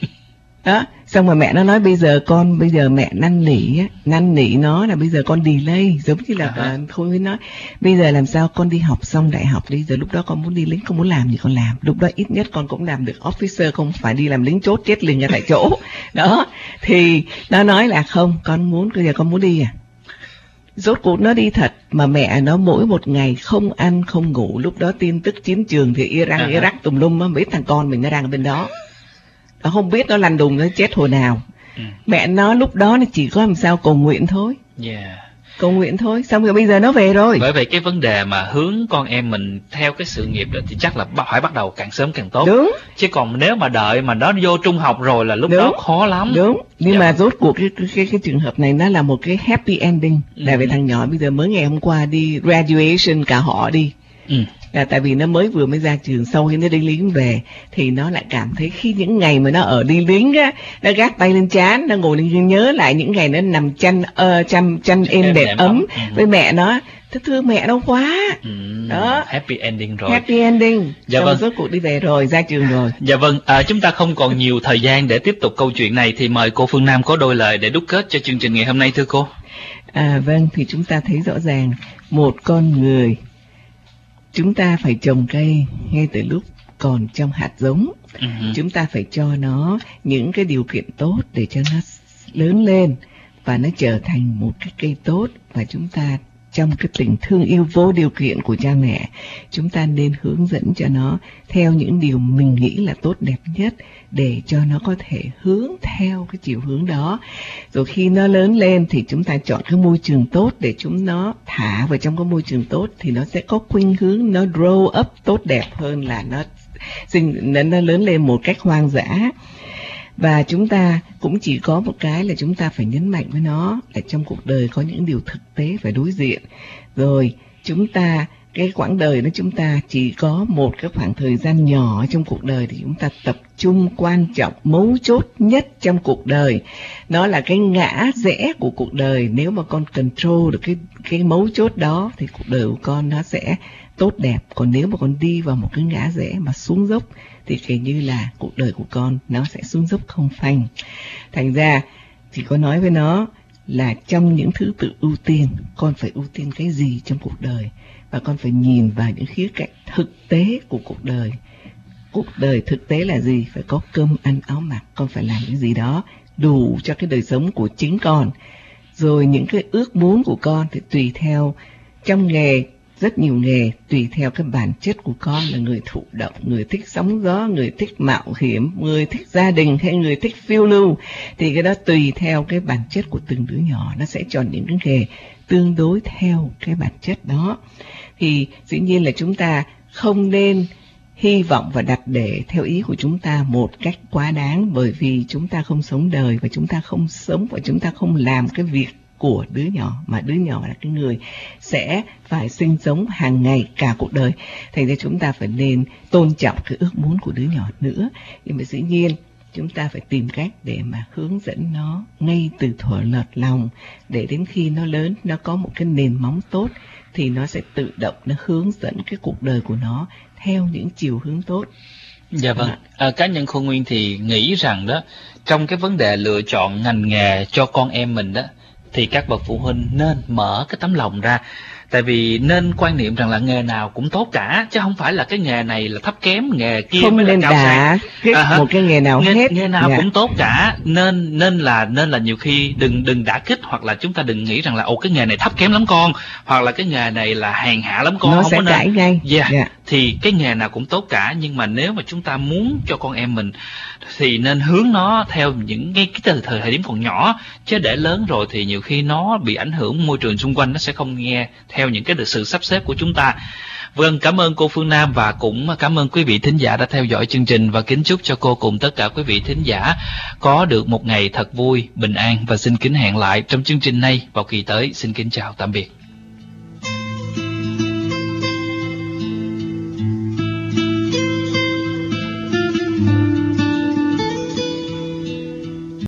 Đó, xong rồi mẹ nó nói bây giờ mẹ năn nỉ nó là bây giờ con delay, giống như là không biết nói bây giờ làm sao con đi học xong đại học đi, giờ lúc đó con muốn đi lính, con muốn làm gì con làm, lúc đó ít nhất con cũng làm được officer, không phải đi làm lính chốt chết liền ra tại chỗ. Đó, thì nó nói là không, bây giờ con muốn đi à. Rốt cuộc nó đi thật, mà mẹ nó mỗi một ngày không ăn không ngủ, lúc đó tin tức chiến trường thì Iran, Iraq tùm lum á, biết thằng con mình nó đang ở bên đó. Nó không biết nó lăn đùng nó chết hồi nào. Mẹ nó lúc đó nó chỉ có làm sao cầu nguyện thôi. Cầu nguyện thôi, xong rồi bây giờ nó về rồi. Bởi vậy cái vấn đề mà hướng con em mình theo cái sự nghiệp đó thì chắc là phải bắt đầu càng sớm càng tốt. Đúng. Chứ còn nếu mà đợi mà nó vô trung học rồi là lúc đó khó lắm. Đúng. Nhưng mà rốt cuộc cái trường hợp này nó là một cái happy ending. Tại vì thằng nhỏ bây giờ mới ngày hôm qua đi graduation cả họ đi. Là tại vì nó mới ra trường, sau khi nó đi lính về thì nó lại cảm thấy khi những ngày mà nó ở đi lính á, nó gác tay lên trán, nó ngồi lên nhớ lại những ngày nó nằm chăn êm đệm ấm với mẹ nó, thương mẹ đâu quá. Đó, happy ending rồi. Happy ending. Dạ xong vâng. Rốt cuộc đi về rồi, ra trường rồi. Dạ vâng, chúng ta không còn nhiều thời gian để tiếp tục câu chuyện này, thì mời cô Phương Nam có đôi lời để đúc kết cho chương trình ngày hôm nay thưa cô. Vâng, thì chúng ta thấy rõ ràng một con người chúng ta phải trồng cây ngay từ lúc còn trong hạt giống. Chúng ta phải cho nó những cái điều kiện tốt để cho nó lớn lên và nó trở thành một cái cây tốt. Và chúng ta trong cái tình thương yêu vô điều kiện của cha mẹ, chúng ta nên hướng dẫn cho nó theo những điều mình nghĩ là tốt đẹp nhất để cho nó có thể hướng theo cái chiều hướng đó. Rồi khi nó lớn lên thì chúng ta chọn cái môi trường tốt để chúng nó thả vào trong cái môi trường tốt, thì nó sẽ có khuynh hướng nó grow up tốt đẹp hơn là nó lớn lên một cách hoang dã. Và chúng ta cũng chỉ có một cái là chúng ta phải nhấn mạnh với nó là trong cuộc đời có những điều thực tế phải đối diện. Rồi cái quãng đời đó chúng ta chỉ có một cái khoảng thời gian nhỏ trong cuộc đời thì chúng ta tập trung quan trọng mấu chốt nhất trong cuộc đời. Nó là cái ngã rẽ của cuộc đời. Nếu mà con control được cái mấu chốt đó thì cuộc đời của con nó sẽ tốt đẹp. Còn nếu mà con đi vào một cái ngã rẽ mà xuống dốc thì kể như là cuộc đời của con nó sẽ xuống dốc không phanh. Thành ra thì có nói với nó là trong những thứ tự ưu tiên, con phải ưu tiên cái gì trong cuộc đời, và con phải nhìn vào những khía cạnh thực tế của cuộc đời. Cuộc đời thực tế là gì? Phải có cơm ăn áo mặc, con phải làm cái gì đó đủ cho cái đời sống của chính con. Rồi những cái ước muốn của con thì tùy theo trong nghề, rất nhiều nghề, tùy theo cái bản chất của con là người thụ động, người thích sóng gió, người thích mạo hiểm, người thích gia đình hay người thích phiêu lưu. Thì cái đó tùy theo cái bản chất của từng đứa nhỏ, nó sẽ chọn những cái nghề tương đối theo cái bản chất đó. Thì dĩ nhiên là chúng ta không nên hy vọng và đặt để theo ý của chúng ta một cách quá đáng, bởi vì chúng ta không sống đời và chúng ta không sống và chúng ta không làm cái việc của đứa nhỏ, mà đứa nhỏ là cái người sẽ phải sinh sống hàng ngày cả cuộc đời. Thành ra chúng ta phải nên tôn trọng cái ước muốn của đứa nhỏ nữa. Nhưng mà dĩ nhiên chúng ta phải tìm cách để mà hướng dẫn nó ngay từ thuở lọt lòng, để đến khi nó lớn, nó có một cái nền móng tốt thì nó sẽ tự động nó hướng dẫn cái cuộc đời của nó theo những chiều hướng tốt. Dạ vâng, cá nhân Khôn Nguyên thì nghĩ rằng đó, trong cái vấn đề lựa chọn ngành nghề cho con em mình đó, thì các bậc phụ huynh nên mở cái tấm lòng ra. Tại vì nên quan niệm rằng là nghề nào cũng tốt cả, chứ không phải là cái nghề này là thấp kém, nghề kia không mới là cao sang. Một cái nghề nào hết, nghề nào cũng tốt cả. Nên là nhiều khi đừng đả kích, hoặc là chúng ta đừng nghĩ rằng là cái nghề này thấp kém lắm con, hoặc là cái nghề này là hèn hạ lắm con. Nó không sẽ có nên. cãi ngay. Thì cái nghề nào cũng tốt cả, nhưng mà nếu mà chúng ta muốn cho con em mình thì nên hướng nó theo những cái thời điểm còn nhỏ, chứ để lớn rồi thì nhiều khi nó bị ảnh hưởng môi trường xung quanh, nó sẽ không nghe theo những cái sự sắp xếp của chúng ta. Vâng, cảm ơn cô Phương Nam và cũng cảm ơn quý vị thính giả đã theo dõi chương trình, và kính chúc cho cô cùng tất cả quý vị thính giả có được một ngày thật vui, bình an, và xin kính hẹn lại trong chương trình này vào kỳ tới. Xin kính chào tạm biệt.